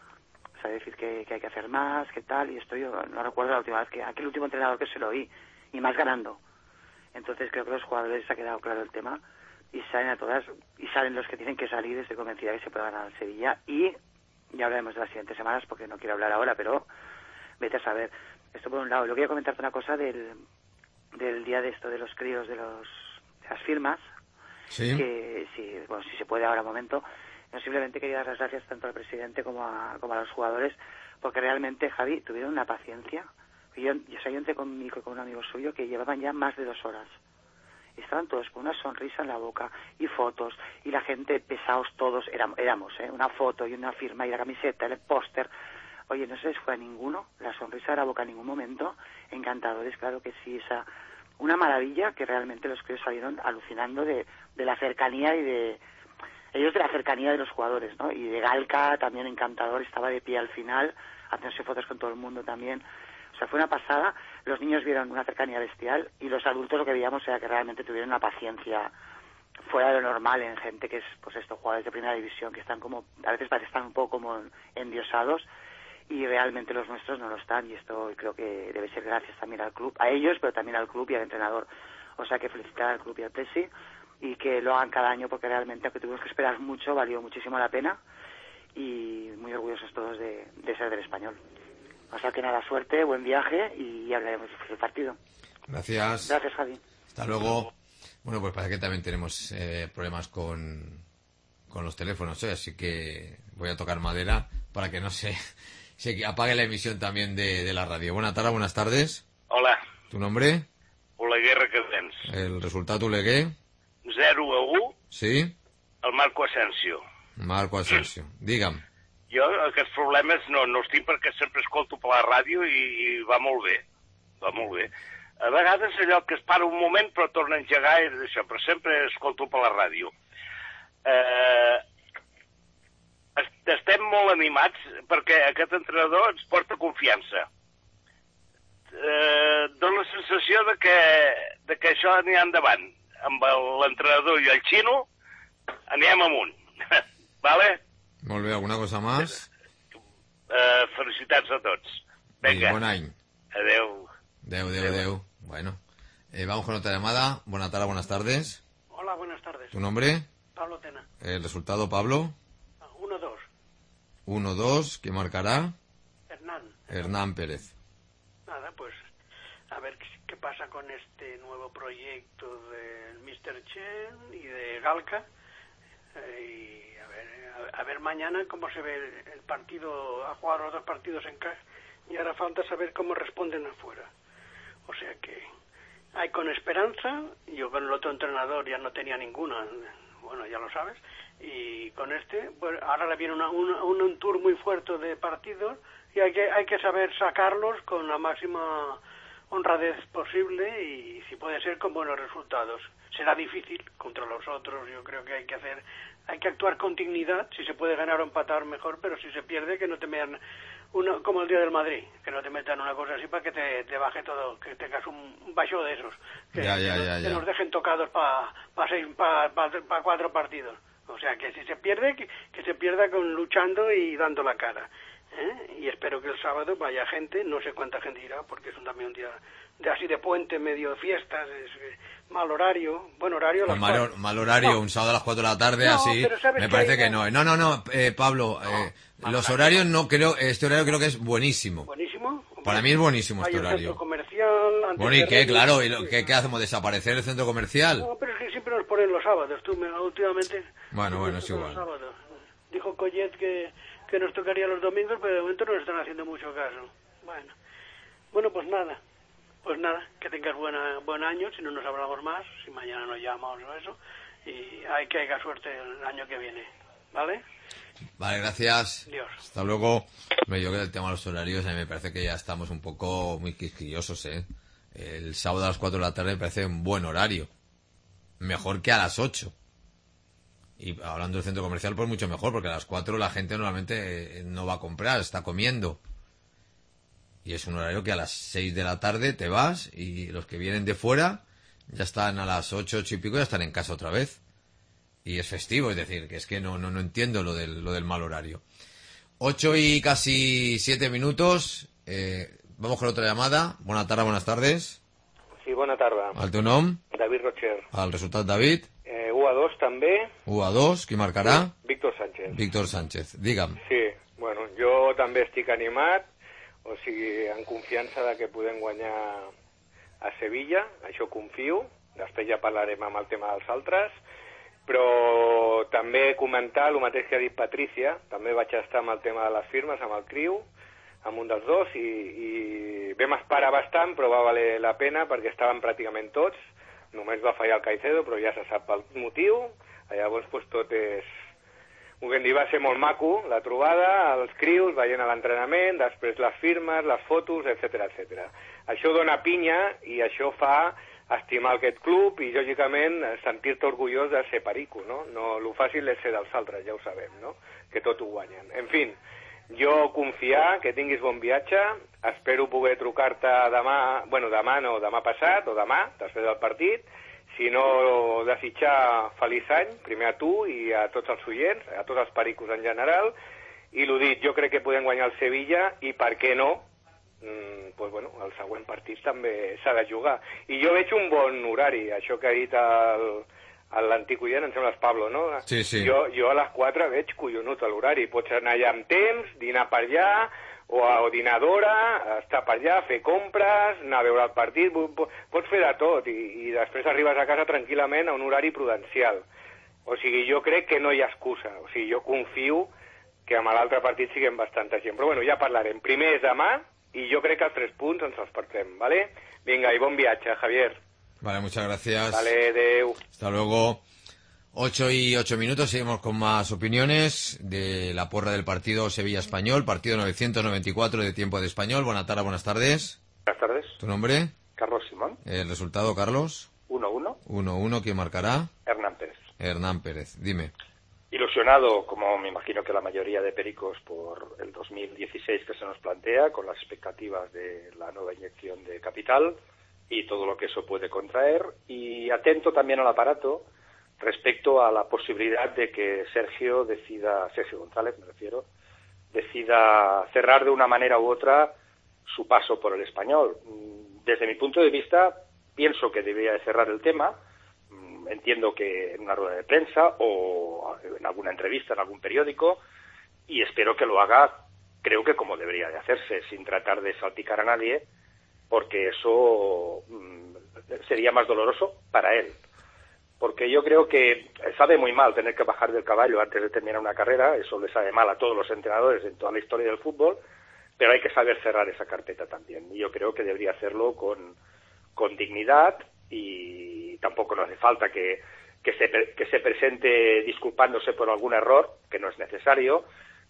o sea, decir que, que hay que hacer más, que tal, y esto yo no recuerdo la última vez que, aquel último entrenador que se lo oí, y más ganando. Entonces creo que los jugadores se ha quedado claro el tema, y salen a todas, y salen los que tienen que salir, estoy convencida que se puede ganar al Sevilla, y ya hablaremos de las siguientes semanas, porque no quiero hablar ahora, pero vete a saber. Esto por un lado. Luego quería comentarte una cosa del, del día de esto de los críos de, los, de las firmas. Sí. Que si, bueno, si se puede ahora un momento. No, simplemente quería dar las gracias tanto al presidente como a, como a los jugadores, porque realmente, Javi, tuvieron una paciencia. Yo, yo, o sea, yo entré con, mi, con un amigo suyo que llevaban ya más de dos horas. Y estaban todos con una sonrisa en la boca y fotos, y la gente pesados todos, éramos, éramos ¿eh? Una foto y una firma y la camiseta, el póster. Oye, no se les fue a ninguno, la sonrisa de la boca en ningún momento, encantadores, claro que sí, esa una maravilla que realmente los críos salieron alucinando de, de la cercanía y de, ellos de la cercanía de los jugadores, ¿no? Y de Galca también encantador, estaba de pie al final, haciéndose fotos con todo el mundo también, o sea, fue una pasada, los niños vieron una cercanía bestial y los adultos lo que veíamos era que realmente tuvieron una paciencia fuera de lo normal en gente que es, pues estos jugadores de primera división que están como, a veces parecen un poco como endiosados, y realmente los nuestros no lo están, y esto creo que debe ser gracias también al club, a ellos, pero también al club y al entrenador. O sea que felicitar al club y al Presi, y que lo hagan cada año, porque realmente, aunque tuvimos que esperar mucho, valió muchísimo la pena, y muy orgullosos todos de, de ser del Español. O sea que nada, suerte, buen viaje, y hablaremos del partido. Gracias. Gracias, Javi. Hasta luego. Bueno, pues parece que también tenemos eh, problemas con, con los teléfonos, ¿eh? Así que voy a tocar madera para que no se... se apague la emisión también de, de la radio. Buenas tardes, buenas tardes. Hola. ¿Tu nombre? Oleguer Recadens. El resultado Oleguer. zero a u. Sí. El Marco Asensio. Marco Asensio. Digue'm. Jo aquests problemes no, no els tinc perquè sempre escolto per la ràdio i, i va molt bé. Va molt bé. A vegades allò que es para un moment però torna a engegar és això, però sempre escolto per la ràdio. Eh... Estem molt animats perquè aquest entrenador ens porta confiança. Eh, dona la sensació de que, de que això anirà endavant. Amb l'entrenador i el xino anem amunt. Vale? Molt bé, alguna cosa més? Eh, felicitats a tots. Venga. Buen any. Adeu. Adeu, adeu, adeu. Bueno, eh, vamos con otra llamada. Buenas tardes, buenas tardes. Hola, buenas tardes. ¿Tu nombre? Pablo Tena. El resultado, Pablo. uno dos. uno dos, ¿qué marcará? Hernán. Hernán Pérez. Nada, pues a ver qué, qué pasa con este nuevo proyecto del míster Chen y de Galca. Eh, y a ver, a, a ver mañana cómo se ve el, el partido, ha jugado los dos partidos en casa y ahora falta saber cómo responden afuera. O sea que hay con esperanza, yo con el otro entrenador ya no tenía ninguna, bueno, ya lo sabes. Y con este, pues ahora le viene una, una, un tour muy fuerte de partidos y hay que hay que saber sacarlos con la máxima honradez posible y si puede ser con buenos resultados. Será difícil contra los otros, yo creo que hay que hacer, hay que actuar con dignidad, si se puede ganar o empatar mejor, pero si se pierde que no te metan una, como el día del Madrid, que no te metan una cosa así para que te, te baje todo, que tengas un bajo de esos, que, ya, ya, que, ya, que ya. nos dejen tocados para pa seis, para pa, pa cuatro partidos. O sea, que si se pierde, que, que se pierda con luchando y dando la cara. ¿eh? Y espero que el sábado vaya gente, no sé cuánta gente irá, porque es un, también un día de así de puente, medio fiestas, es, eh, mal horario, buen horario. Con las mal, cuatro. mal horario, No. un sábado a las cuatro de la tarde, No, así, pero ¿sabes me qué? parece que no. No, no, no, eh, Pablo, eh, los horarios no creo, este horario creo que es buenísimo. Buenísimo. Para mí es buenísimo Hay este un horario. centro comercial. antes Bueno, ¿y de qué? Reyes. Claro, ¿y lo, qué, qué hacemos? ¿Desaparecer el centro comercial? No, pero es que siempre nos ponen los sábados, tú me, últimamente. Bueno, bueno, es Los igual. sábados. Dijo Collet que que nos tocaría los domingos, pero de momento no nos están haciendo mucho caso. Bueno, bueno, pues nada, pues nada, que tengas buena, buen año, si no nos hablamos más, si mañana nos llamamos o eso, y hay que haya suerte el año que viene, ¿vale? Vale, gracias. Dios. Hasta luego. Hombre, yo creo que el tema de los horarios, a mí me parece que ya estamos un poco muy quisquillosos, ¿eh? El sábado a las cuatro de la tarde me parece un buen horario. Mejor que a las ocho. Y hablando del centro comercial, pues mucho mejor, porque a las cuatro la gente normalmente no va a comprar, está comiendo. Y es un horario que a las seis de la tarde te vas y los que vienen de fuera ya están a las ocho, ocho y pico, ya están en casa otra vez. Y es festivo, es decir, que es que no no no entiendo lo del, lo del mal horario. Ocho y casi siete minutos. Eh, vamos con otra llamada. Buenas tardes, buenas tardes. Sí, bona tarda. Al teu nom? David Rocher. Al resultat, David? Eh, u a dos també. u a dos, qui marcarà? Víctor Sánchez. Víctor Sánchez, digue'm. Sí, bueno, jo també estic animat, o sigui, en confiança de que podem guanyar a Sevilla, això confio, després ja parlarem amb el tema dels altres, però també comentar el mateix que ha dit Patricia, també vaig estar amb el tema de les firmes, amb el CRIU, amb un dels dos, i, i vam esperar bastant, però va valer la pena perquè estaven pràcticament tots, només va fallar el Caicedo, però ja se sap el motiu, llavors pues, tot és... Ho vam dir, va ser molt maco, la trobada, els crius, veient l'entrenament, després les firmes, les fotos, etcètera, etcètera. Això dona pinya i això fa estimar aquest club i, lògicament, sentir-te orgullós de ser perico, no? No, lo fàcil és ser dels altres, ja ho sabem, no? Que tot ho guanyen. En fi, jo confiar, que tinguis bon viatge, espero poder trucar-te demà, bueno, demà no, demà passat o demà, després del partit, si no desitjar feliç any, primer a tu i a tots els oients, a tots els pericos en general, i l'ho dit, jo crec que podem guanyar el Sevilla i per què no, mm, pues bueno, el següent partit també s'ha de jugar. I jo veig un bon horari, això que ha dit el... l'antic oient, em sembla és Pablo, no? Sí, sí. Jo, jo a les quatre veig collonut a l'horari. Pots anar allà amb temps, dinar per allà, o, o dinar d'hora, estar per allà, fer compres, anar a veure el partit, pots fer de tot, i, i després arribes a casa tranquil·lament a un horari prudencial. O sigui, jo crec que no hi ha excusa. O sigui, jo confio que amb l'altre partit siguem bastanta gent. Però bueno, ja parlarem. Primer és demà, i jo crec que els tres punts ens els portem, ¿vale? Vinga, i bon viatge, Javier. Vale, muchas gracias. Vale, Deu. Hasta luego. Ocho y ocho minutos, seguimos con más opiniones de la porra del partido Sevilla-Español, partido novecientos noventa y cuatro de tiempo de español. Buenas tardes, buenas tardes. Buenas tardes. ¿Tu nombre? Carlos Simón. El resultado, Carlos. uno uno. uno uno, ¿quién marcará? Hernán Pérez. Hernán Pérez, dime. Ilusionado, como me imagino que la mayoría de pericos, por el dos mil dieciséis que se nos plantea, con las expectativas de la nueva inyección de capital y todo lo que eso puede contraer, y atento también al aparato respecto a la posibilidad de que Sergio decida, Sergio González me refiero, decida cerrar de una manera u otra su paso por el Español. Desde mi punto de vista, pienso que debería de cerrar el tema. Entiendo que en una rueda de prensa o en alguna entrevista en algún periódico, y espero que lo haga, creo que como debería de hacerse, sin tratar de salpicar a nadie, porque eso mmm, sería más doloroso para él. Porque yo creo que sabe muy mal tener que bajar del caballo antes de terminar una carrera, eso le sabe mal a todos los entrenadores en toda la historia del fútbol, pero hay que saber cerrar esa carpeta también. Y yo creo que debería hacerlo con, con dignidad, y tampoco no hace falta que, que, se, que se presente disculpándose por algún error, que no es necesario,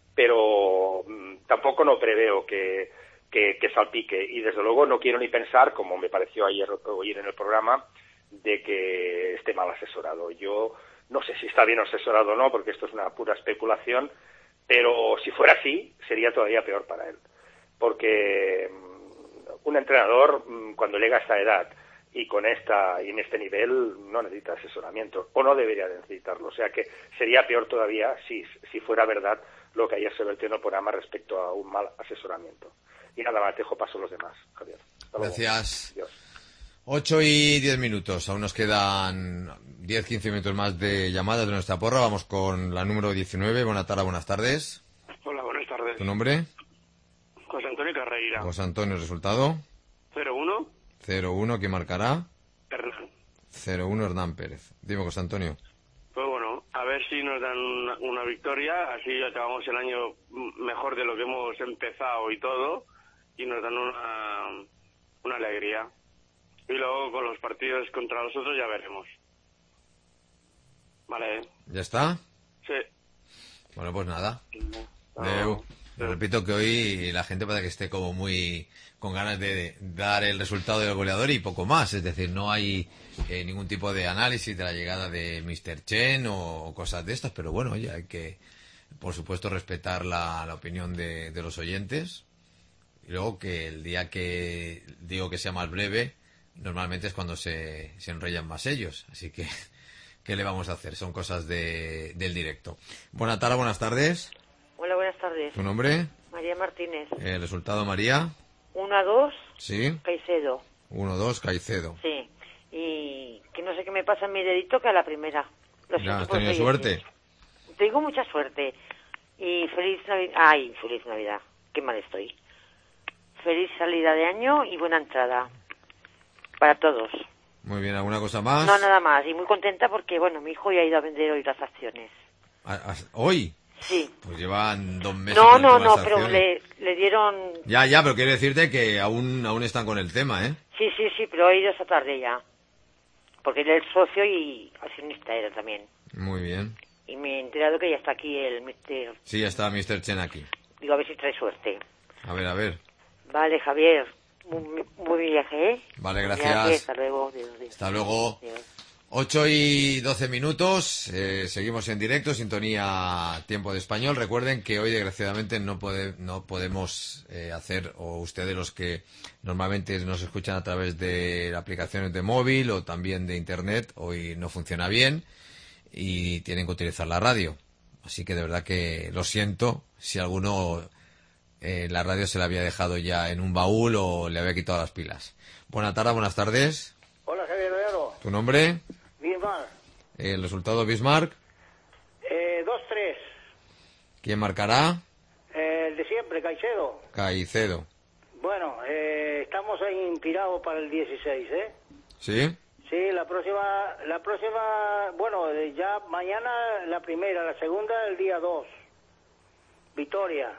pero mmm, tampoco no preveo que, que, que salpique. Y desde luego no quiero ni pensar, como me pareció ayer oír en el programa, de que esté mal asesorado. Yo no sé si está bien asesorado o no, porque esto es una pura especulación, pero si fuera así, sería todavía peor para él. Porque mmm, un entrenador, mmm, cuando llega a esta edad y con esta y en este nivel, no necesita asesoramiento, o no debería de necesitarlo. O sea que sería peor todavía si, si fuera verdad lo que ayer se vertió en el programa respecto a un mal asesoramiento. Y nada más, dejo paso a los demás, Javier. Hasta Gracias. Luego. Adiós. Ocho y diez minutos, aún nos quedan diez, quince minutos más de llamadas de nuestra porra. Vamos con la número diecinueve. Buenas tardes, buenas tardes. Hola, buenas tardes. ¿Tu nombre? José Antonio Carreira. José Antonio, ¿resultado? cero uno. cero uno, ¿quién marcará? Hernán. cero uno, Hernán Pérez. Dime, José Antonio. Pues bueno, a ver ver si nos dan una, una victoria, así acabamos el año mejor de lo que hemos empezado y todo, y nos dan una, una alegría. Y luego con los partidos contra los otros ya veremos. Vale. ¿Ya está? Sí. Bueno, pues nada. No. Deu. Le repito que hoy la gente parece que esté como muy con ganas de dar el resultado del goleador y poco más. Es decir, no hay eh, ningún tipo de análisis de la llegada de míster Chen o cosas de estas, pero bueno, oye, hay que, por supuesto, respetar la, la opinión de, de los oyentes. Y luego que el día que digo que sea más breve, normalmente es cuando se, se enrollan más ellos. Así que, ¿qué le vamos a hacer? Son cosas de, del directo. Buenas tardes, buenas tardes. Hola, buenas tardes. ¿Tu nombre? María Martínez. El resultado, María. uno a dos. Sí. Caicedo. uno dos, Caicedo. Sí. Y que no sé qué me pasa en mi dedito que a la primera. Lo Ya, has por tenido seguir. suerte. Tengo mucha suerte. Y feliz Navidad. Ay, feliz Navidad. Qué mal estoy. Feliz salida de año y buena entrada. Para todos. Muy bien, ¿alguna cosa más? No, nada más. Y muy contenta porque, bueno, mi hijo ya ha ido a vender hoy las acciones. ¿A- a- ¿Hoy? Sí. Pues llevan dos meses. No, con no, todas no, las pero acciones. le, le dieron... Ya, ya, pero quiero decirte que aún, aún están con el tema, ¿eh? Sí, sí, sí, pero he ido esta tarde ya. Porque él es socio y accionista era también. Muy bien. Y me he enterado que ya está aquí el mister... Sí, ya está míster Chen aquí. Digo, a ver si trae suerte. A ver, a ver. Vale, Javier. Muy, muy bien viaje, ¿eh? Vale, Buen gracias. viaje, hasta luego. Adiós, adiós. Hasta luego. Adiós. ocho y doce minutos, eh, seguimos en directo, sintonía Tiempo de Español. Recuerden que hoy desgraciadamente no, puede, no podemos eh, hacer, o ustedes los que normalmente nos escuchan a través de aplicaciones de móvil o también de internet, hoy no funciona bien y tienen que utilizar la radio. Así que de verdad que lo siento si alguno eh, la radio se la había dejado ya en un baúl o le había quitado las pilas. Buenas tardes, buenas tardes. Hola, Javier Herrero. ¿Tu nombre? Bismarck. El resultado, Bismarck. Eh, dos tres. ¿Quién marcará? Eh, el de siempre, Caicedo. Caicedo. Bueno, eh, estamos ahí inspirados para el dieciséis, ¿eh? ¿Sí? Sí, la próxima, la próxima, bueno, eh, ya mañana la primera, la segunda el día dos. Vitoria.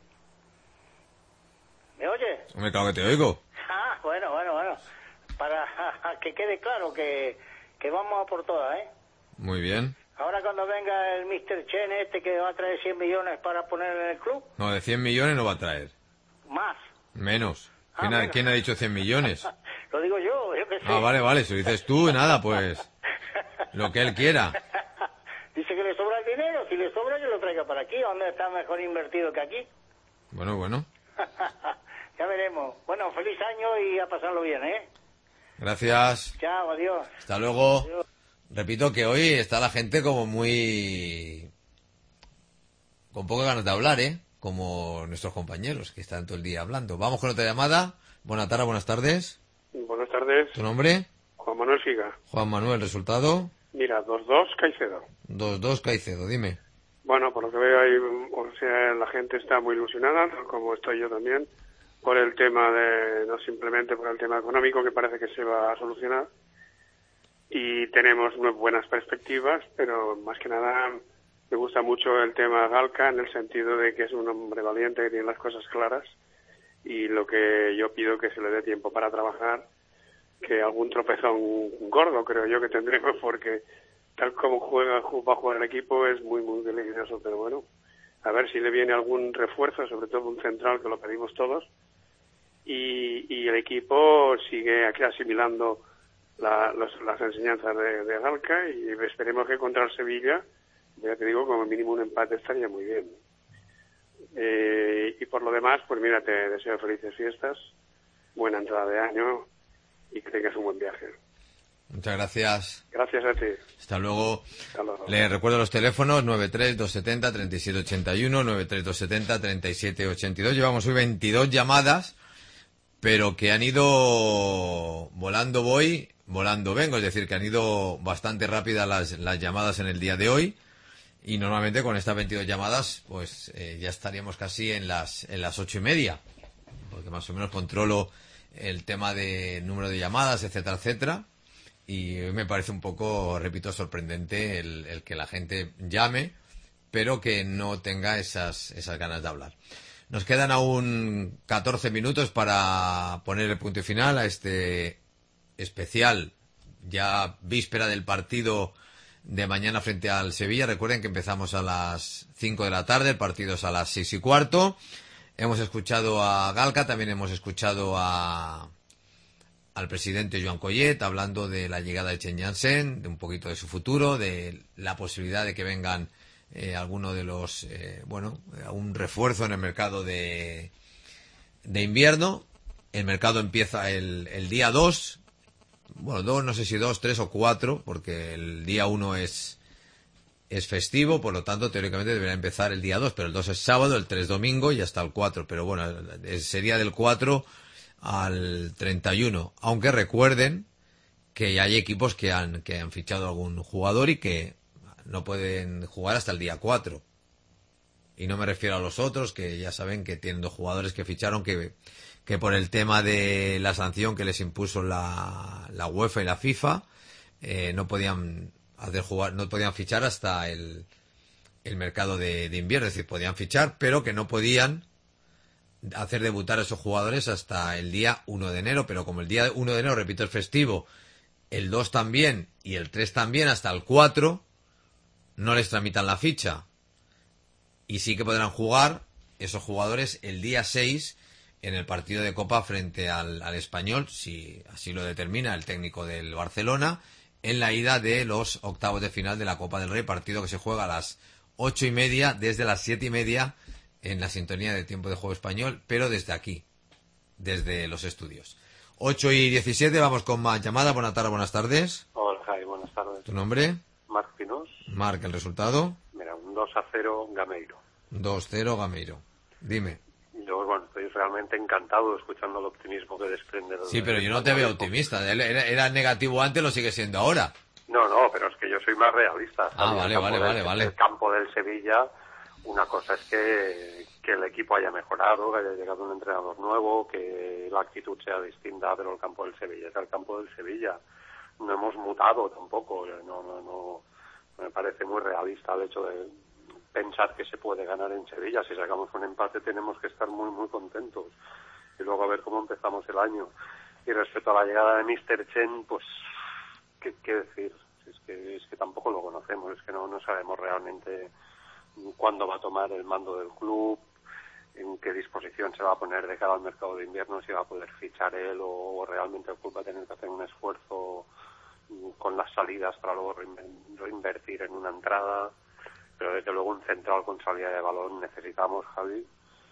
¿Me oye? Hombre, claro que te oigo. Ah, bueno, bueno, bueno. Para que quede claro que, que vamos a por todas, ¿eh? Muy bien. Ahora cuando venga el míster Chen este que va a traer cien millones para poner en el club, No, de cien millones no va a traer. más. Menos. Ah, ¿Quién, ha, menos. ¿quién ha dicho cien millones? Lo digo yo, yo qué sé. Ah, vale, vale. Si lo dices tú, nada, pues lo que él quiera. Dice que le sobra el dinero, si le sobra que lo traiga para aquí, donde está mejor invertido que aquí. Bueno, bueno. Ya veremos. Bueno, feliz año y a pasarlo bien, ¿eh? Gracias. Chao, adiós. Hasta luego. Adiós. Repito que hoy está la gente como muy... con poco ganas de hablar, ¿eh? Como nuestros compañeros que están todo el día hablando. Vamos con otra llamada. Buenas tardes, buenas tardes. Buenas tardes. ¿Tu nombre? Juan Manuel Figa. Juan Manuel, resultado. Mira, dos dos, Caicedo. dos dos, Caicedo, dime. Bueno, por lo que veo ahí, o sea, la gente está muy ilusionada, como estoy yo también, por el tema de, no simplemente por el tema económico, que parece que se va a solucionar. Y tenemos muy buenas perspectivas, pero más que nada me gusta mucho el tema Galka en el sentido de que es un hombre valiente que tiene las cosas claras y lo que yo pido que se le dé tiempo para trabajar, que algún tropezón gordo creo yo que tendremos porque tal como juega va a jugar el equipo es muy muy peligroso, pero bueno, a ver si le viene algún refuerzo, sobre todo un central que lo pedimos todos y, y el equipo sigue aquí asimilando la, los, las enseñanzas de, de Galka y esperemos que contra el Sevilla, ya te digo, como mínimo un empate estaría muy bien. Eh, y por lo demás, pues mira, te deseo felices fiestas, buena entrada de año y que tengas un buen viaje. Muchas gracias. Gracias a ti. Hasta luego. Hasta luego. Le recuerdo los teléfonos nueve tres dos siete cero, tres siete ocho uno, nueve tres dos siete cero, tres siete ocho dos. Llevamos hoy veintidós llamadas, pero que han ido volando voy, volando vengo. Es decir, que han ido bastante rápidas las, las llamadas en el día de hoy. Y normalmente con estas veintidós llamadas, pues eh, ya estaríamos casi en las en las ocho y media. Porque más o menos controlo el tema de número de llamadas, etcétera, etcétera. y me parece un poco, repito, sorprendente el, el que la gente llame, pero que no tenga esas, esas ganas de hablar. Nos quedan aún catorce minutos para poner el punto y final a este especial, ya víspera del partido de mañana frente al Sevilla. Recuerden que empezamos a las cinco de la tarde, el partido es a las seis y cuarto. Hemos escuchado a Galca, también hemos escuchado a al presidente Joan Collet hablando de la llegada de Chen Jansen, de un poquito de su futuro, de la posibilidad de que vengan eh, alguno de los, eh, bueno, un refuerzo en el mercado de, de invierno. El mercado empieza el, el día dos, bueno, dos, no sé si dos, tres o cuatro, porque el día uno es, es festivo, por lo tanto, teóricamente debería empezar el día dos, pero el dos es sábado, el tres domingo y hasta el cuatro, pero bueno, sería del cuatro al treinta y uno, aunque recuerden que hay equipos que han, que han fichado algún jugador y que no pueden jugar hasta el día cuatro. Y no me refiero a los otros, que ya saben que tienen dos jugadores que ficharon que, que por el tema de la sanción que les impuso la, la UEFA y la FIFA, eh, no podían hacer jugar, no podían fichar hasta el, el mercado de, de invierno, es decir, podían fichar, pero que no podían hacer debutar a esos jugadores hasta el día uno de enero, pero como el día uno de enero, repito, es festivo, el dos también y el tres también, hasta el cuatro no les tramitan la ficha, y sí que podrán jugar esos jugadores el día seis en el partido de Copa frente al, al Español, si así lo determina el técnico del Barcelona, en la ida de los octavos de final de la Copa del Rey, partido que se juega a las ocho y media, desde las siete y media en la sintonía de Tiempo de Juego Español, pero desde aquí, desde los estudios. ocho y diecisiete, vamos con más llamadas. Buenas tardes, buenas tardes. Hola, Jai, buenas tardes. ¿Tu nombre? Marc Pinós. Marc, ¿el resultado? Mira, un dos a cero Gameiro. dos cero Gameiro. Dime. Yo, bueno, estoy realmente encantado escuchando el optimismo que desprende. Sí, pero yo no te veo optimista. Era, era negativo antes, lo sigue siendo ahora. No, no, pero es que yo soy más realista. Ah, vale, vale, del, vale, vale. El campo del Sevilla, una cosa es que, que el equipo haya mejorado, que haya llegado un entrenador nuevo, que la actitud sea distinta, pero el campo del Sevilla es el campo del Sevilla. No hemos mutado tampoco. No, no, no. Me parece muy realista el hecho de pensar que se puede ganar en Sevilla. Si sacamos un empate tenemos que estar muy, muy contentos. Y luego a ver cómo empezamos el año. Y respecto a la llegada de míster Chen, pues, ¿qué, qué decir? Es que, es que tampoco lo conocemos, es que no, no sabemos realmente cuándo va a tomar el mando del club, en qué disposición se va a poner de cara al mercado de invierno, si va a poder fichar él o, o realmente el club va a tener que hacer un esfuerzo con las salidas para luego reinvertir en una entrada. Pero desde luego un central con salida de balón necesitamos, Javi,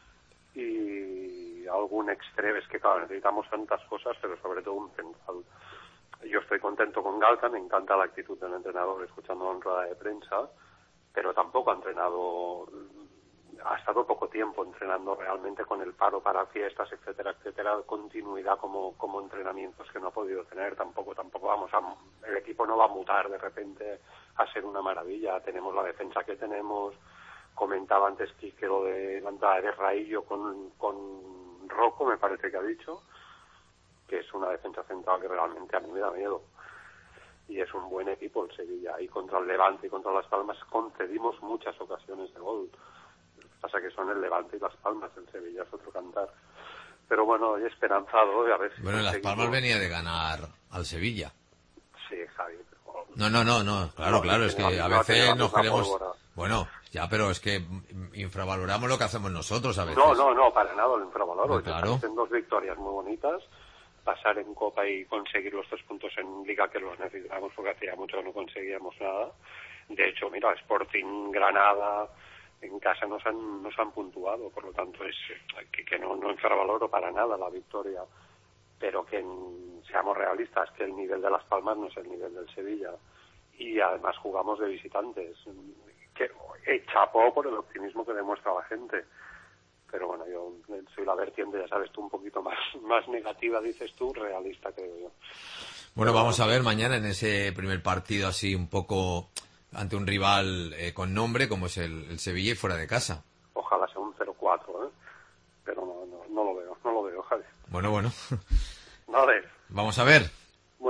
y algún extremo. Es que claro, necesitamos tantas cosas, pero sobre todo un central. Yo estoy contento con Galca, me encanta la actitud del entrenador escuchando en rueda de prensa, pero tampoco ha entrenado, ha estado poco tiempo entrenando realmente con el paro para fiestas, etcétera, etcétera, continuidad como, como entrenamientos que no ha podido tener. Tampoco, tampoco vamos a, el equipo no va a mutar de repente a ser una maravilla. Tenemos la defensa que tenemos. Comentaba antes Quique lo de la entrada de Raillo con, con Rocco, me parece que ha dicho, que es una defensa central que realmente a mí me da miedo. Y es un buen equipo el Sevilla. Y contra el Levante y contra Las Palmas concedimos muchas ocasiones de gol. Lo que pasa que son el Levante y Las Palmas, el Sevilla es otro cantar. Pero bueno, he esperanzado, a ver si Bueno, Las Palmas venía de ganar al Sevilla. Sí, Javi. Pero... No, no, no, no, claro, no, claro, es que no, a no veces nos queremos... pólvora. Bueno, ya, pero es que infravaloramos lo que hacemos nosotros a veces. No, no, no, para nada lo infravaloro. Muy claro. Hacen dos victorias muy bonitas, pasar en Copa y conseguir los tres puntos en Liga, que los necesitamos porque hacía mucho que no conseguíamos nada. De hecho, mira, Sporting, Granada, en casa nos han nos han puntuado, por lo tanto es que, que no, no infravaloro para nada la victoria, pero que en, seamos realistas, que el nivel de Las Palmas no es el nivel del Sevilla, y además jugamos de visitantes, que eh, chapó por el optimismo que demuestra la gente. Pero bueno, yo soy la vertiente, ya sabes tú, un poquito más, más negativa, dices tú, realista, creo yo. Bueno, vamos a ver mañana en ese primer partido así un poco ante un rival eh, con nombre como es el, el Sevilla y fuera de casa. Ojalá sea un cero cuatro, ¿eh? Pero no, no, no lo veo, no lo veo, Javi. Bueno, bueno. Vale. Vamos a ver. Bueno,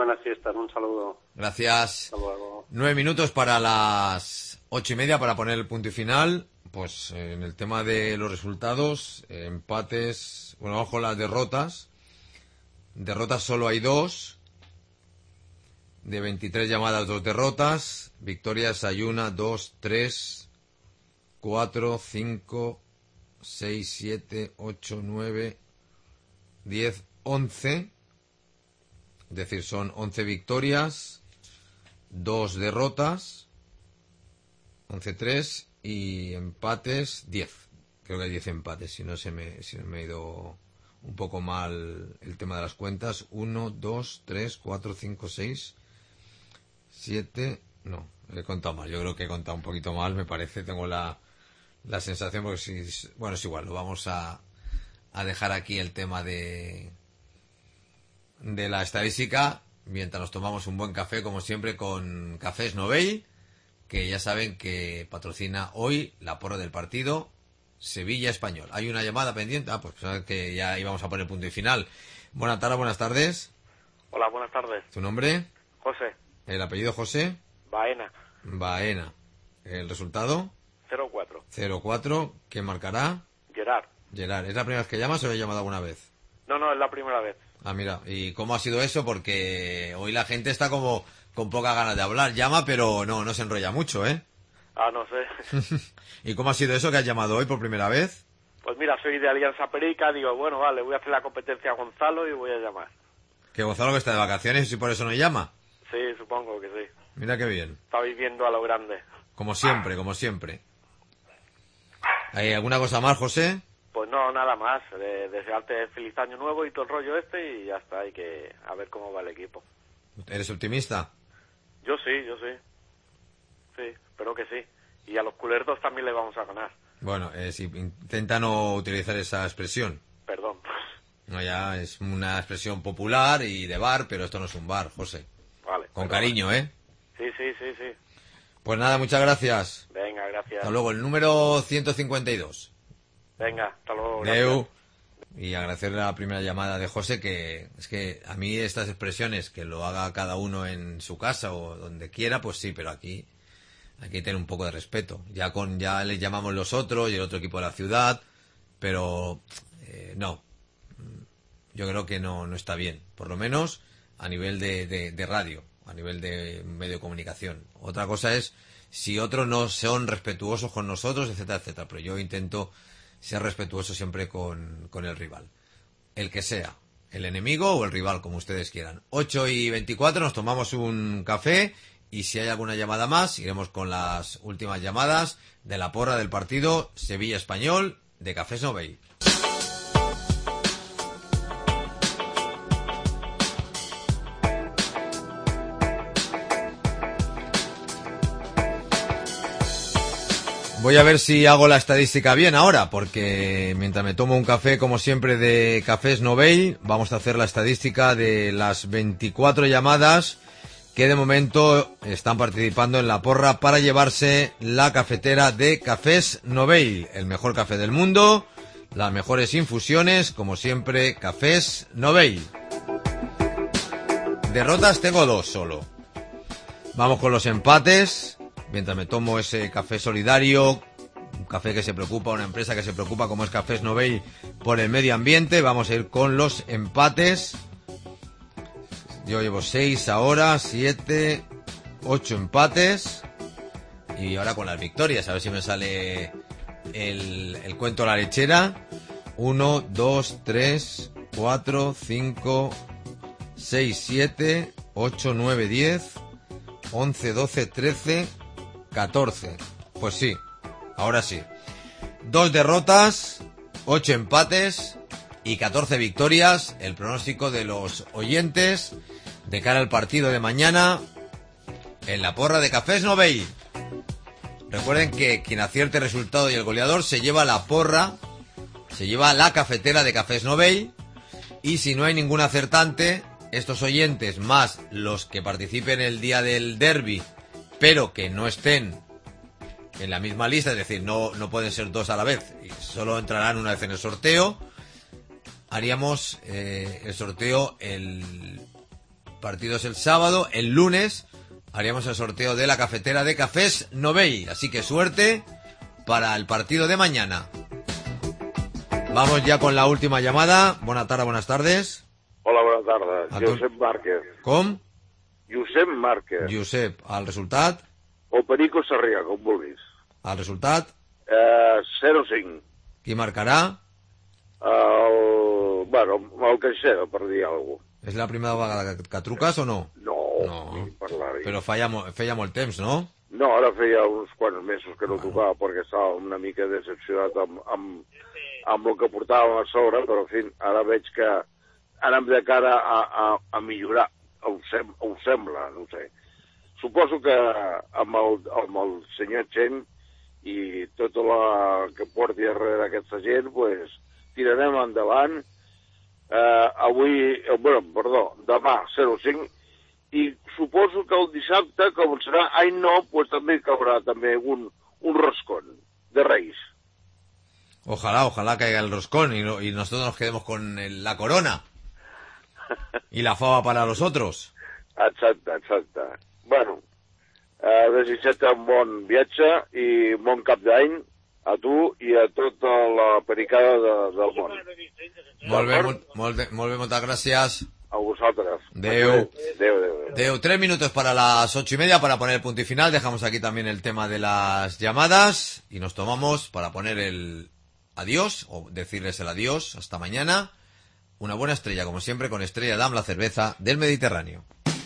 buenas fiestas, un saludo. Gracias. Hasta luego. Nueve minutos para las ocho y media para poner el punto y final. Pues eh, en el tema de los resultados, eh, empates, bueno, vamos con las derrotas. Derrotas solo hay dos. De veintitrés llamadas, dos derrotas. Victorias hay una, dos, tres, cuatro, cinco, seis, siete, ocho, nueve, diez, once. Es decir, son once victorias, dos derrotas, once tres y empates diez. Creo que hay diez empates, si no se me, si me ha ido un poco mal el tema de las cuentas. uno, dos, tres, cuatro, cinco, seis, siete... No, he contado mal. Yo creo que he contado un poquito mal, me parece. Tengo la, la sensación, porque si... Bueno, es igual, lo vamos a, a dejar aquí el tema de... de la estadística, mientras nos tomamos un buen café, como siempre, con Cafés Novell, que ya saben que patrocina hoy la porra del partido Sevilla Español. Hay una llamada pendiente, ah, pues saben que ya íbamos a poner punto y final. Buenas tardes, buenas tardes. Hola, buenas tardes. ¿Tu nombre? José. ¿El apellido José? Baena. Baena. ¿El resultado? cero cuatro. cero cuatro. ¿Quién marcará? Gerard. Gerard. ¿Es la primera vez que llamas o lo he llamado alguna vez? No, no, es la primera vez. Ah, mira, ¿y cómo ha sido eso? Porque hoy la gente está como con poca ganas de hablar. Llama, pero no, no se enrolla mucho, ¿eh? Ah, no sé. ¿Y cómo ha sido eso que has llamado hoy por primera vez? Pues mira, soy de Alianza Perica, digo, bueno, vale, voy a hacer la competencia a Gonzalo y voy a llamar. Que Gonzalo que está de vacaciones y por eso no llama. Sí, supongo que sí. Mira qué bien. Está viviendo a lo grande. Como siempre, como siempre. ¿Hay alguna cosa más, José? Pues no, nada más. De, desearte feliz año nuevo y todo el rollo este y ya está. Hay que a ver cómo va el equipo. ¿Eres optimista? Yo sí, yo sí. Sí, espero que sí. Y a los culerdos también le vamos a ganar. Bueno, eh, si intenta no utilizar esa expresión. Perdón. No, ya es una expresión popular y de bar, pero esto no es un bar, José. Vale. Con cariño, ¿eh? Sí, sí, sí, sí. Pues nada, muchas gracias. Venga, gracias. Hasta luego, el número ciento cincuenta y dos. Venga, hasta luego. Deu. Y agradecerle la primera llamada de José, que es que a mí estas expresiones, que lo haga cada uno en su casa o donde quiera, pues sí, pero aquí hay que tener un poco de respeto. Ya con ya les llamamos los otros y el otro equipo de la ciudad, pero eh, no. Yo creo que no, no está bien, por lo menos a nivel de, de, de radio, a nivel de medio de comunicación. Otra cosa es si otros no son respetuosos con nosotros, etcétera, etcétera, pero yo intento ser respetuoso siempre con, con el rival, el que sea, el enemigo o el rival, como ustedes quieran. ocho y veinticuatro, nos tomamos un café y si hay alguna llamada más, iremos con las últimas llamadas de la porra del partido Sevilla Español de Cafés Novell. Voy a ver si hago la estadística bien ahora, porque mientras me tomo un café, como siempre, de Cafés Novell, vamos a hacer la estadística de las veinticuatro llamadas que de momento están participando en la porra para llevarse la cafetera de Cafés Novell, el mejor café del mundo, las mejores infusiones, como siempre, Cafés Novell. Derrotas tengo dos solo. Vamos con los empates. Mientras me tomo ese café solidario, un café que se preocupa, una empresa que se preocupa como es Cafés Novell por el medio ambiente, vamos a ir con los empates. Yo llevo seis ahora, siete, ocho empates. Y ahora con las victorias, a ver si me sale el, el cuento a la lechera. Uno, dos, tres, cuatro, cinco, seis, siete, ocho, nueve, diez, once, doce, trece... catorce. Pues sí, ahora sí. Dos derrotas, ocho empates y catorce victorias. El pronóstico de los oyentes de cara al partido de mañana en la porra de Cafés Novell. Recuerden que quien acierte el resultado y el goleador se lleva la porra, se lleva la cafetera de Cafés Novell. Y si no hay ningún acertante, estos oyentes más los que participen el día del derbi, pero que no estén en la misma lista, es decir, no, no pueden ser dos a la vez, y solo entrarán una vez en el sorteo, haríamos eh, el sorteo el, partido es el sábado. El lunes haríamos el sorteo de la cafetera de Cafés Novell. Así que suerte para el partido de mañana. Vamos ya con la última llamada. Buenas tardes, buenas tardes. Hola, buenas tardes. A tu- Josep Márquez. Com? Josep Márquez. Josep, el resultat? O Perico Sarrià, com vulguis. El resultat? Eh, zero cinc. Qui marcarà? El... Bueno, el Caixera, per dir alguna cosa. És la primera vegada que, que truques o no? No, no. ni parlar-hi. Però feia, mo- feia molt temps, no? No, ara feia uns quants mesos que no tocava perquè estava una mica decepcionat amb, amb, amb el que portàvem a sobre, però, en fi, ara veig que anem de cara a, a, a millorar. Ho, sem, ho sembla, no ho sé. Suposo que amb el, amb el senyor Chen i tota la que porti darrere aquesta gent, pues, tirarem endavant. Eh, avui, eh, bueno, perdó, demà zero cinc, i suposo que el dissabte començarà, ai no, pues també caurà també un, un roscón de Reis. Ojalá, ojalá caiga el roscón y, no- y nosotros nos quedemos con el- la corona. Y la fava para los otros. Exacte, exacte. Bueno, eh, desitjar-te un bon viatge i bon cap d'any a tu i a tota la pericada de, del món. Molt bé, molt, molt bé, molt bé, moltes gràcies. A vosaltres. Deu. Deu, deu, deu. Deu, tres minutos para las ocho y media para poner el punto y final. Dejamos aquí también el tema de las llamadas y nos tomamos para poner el adiós o decirles el adiós hasta mañana. Una buena estrella, como siempre, con Estrella Damm, la cerveza del Mediterráneo.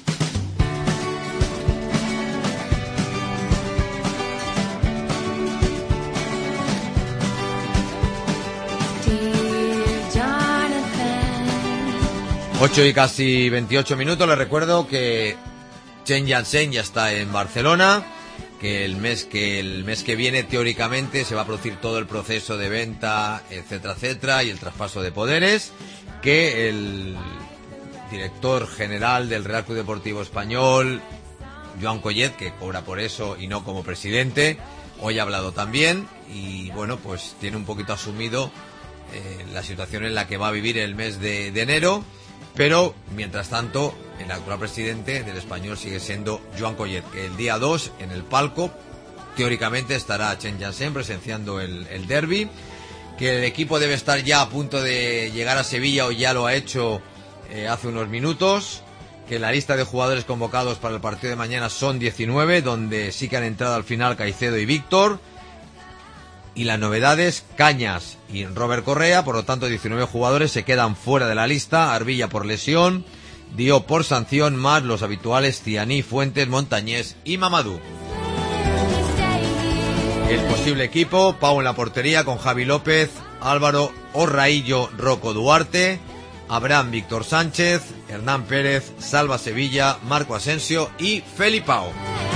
Ocho y casi veintiocho minutos. Les recuerdo que Chen Yansen ya está en Barcelona, que el mes que el mes que viene teóricamente se va a producir todo el proceso de venta, etcétera, etcétera, y el traspaso de poderes, que el director general del Real Club Deportivo Español, Joan Collet, que cobra por eso y no como presidente, hoy ha hablado también y bueno, pues tiene un poquito asumido eh, la situación en la que va a vivir el mes de, de enero. Pero, mientras tanto, el actual presidente del Español sigue siendo Joan Collet, que el día dos, en el palco, teóricamente estará Chen Yansen presenciando el, el derbi, que el equipo debe estar ya a punto de llegar a Sevilla o ya lo ha hecho eh, hace unos minutos, que la lista de jugadores convocados para el partido de mañana son diecinueve, donde sí que han entrado al final Caicedo y Víctor. Y las novedades, Cañas y Robert Correa, por lo tanto diecinueve jugadores se quedan fuera de la lista, Arbilla por lesión, Diop por sanción, más los habituales Cianí, Fuentes, Montañés y Mamadou. El posible equipo, Pau en la portería con Javi López, Álvaro Orraillo, Rocco Duarte, Abraham Víctor Sánchez, Hernán Pérez, Salva Sevilla, Marco Asensio y Felipao.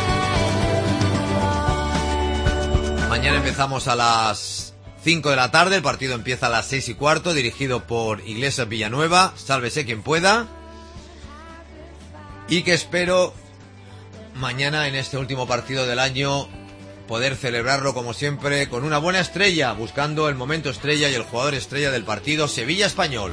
Mañana empezamos a las cinco de la tarde, el partido empieza a las seis y cuarto, dirigido por Iglesias Villanueva, sálvese quien pueda. Y que espero mañana en este último partido del año poder celebrarlo como siempre con una buena estrella, buscando el momento estrella y el jugador estrella del partido, Sevilla Español.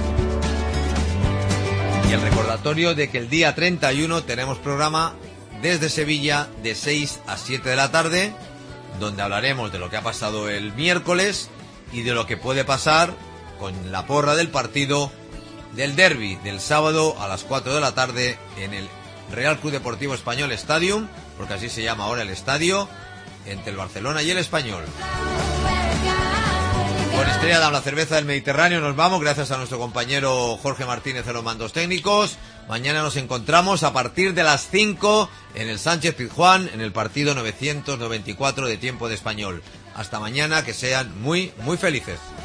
Y el recordatorio de que el día treinta y uno tenemos programa desde Sevilla de seis a siete de la tarde, donde hablaremos de lo que ha pasado el miércoles y de lo que puede pasar con la porra del partido del derbi del sábado a las cuatro de la tarde en el Real Club Deportivo Español Stadium, porque así se llama ahora el estadio, entre el Barcelona y el Español. Con Estrella Damm, la cerveza del Mediterráneo, nos vamos, gracias a nuestro compañero Jorge Martínez en los mandos técnicos. Mañana nos encontramos a partir de las cinco en el Sánchez Pizjuán, en el partido novecientos noventa y cuatro de Tiempo de Español. Hasta mañana, que sean muy, muy felices.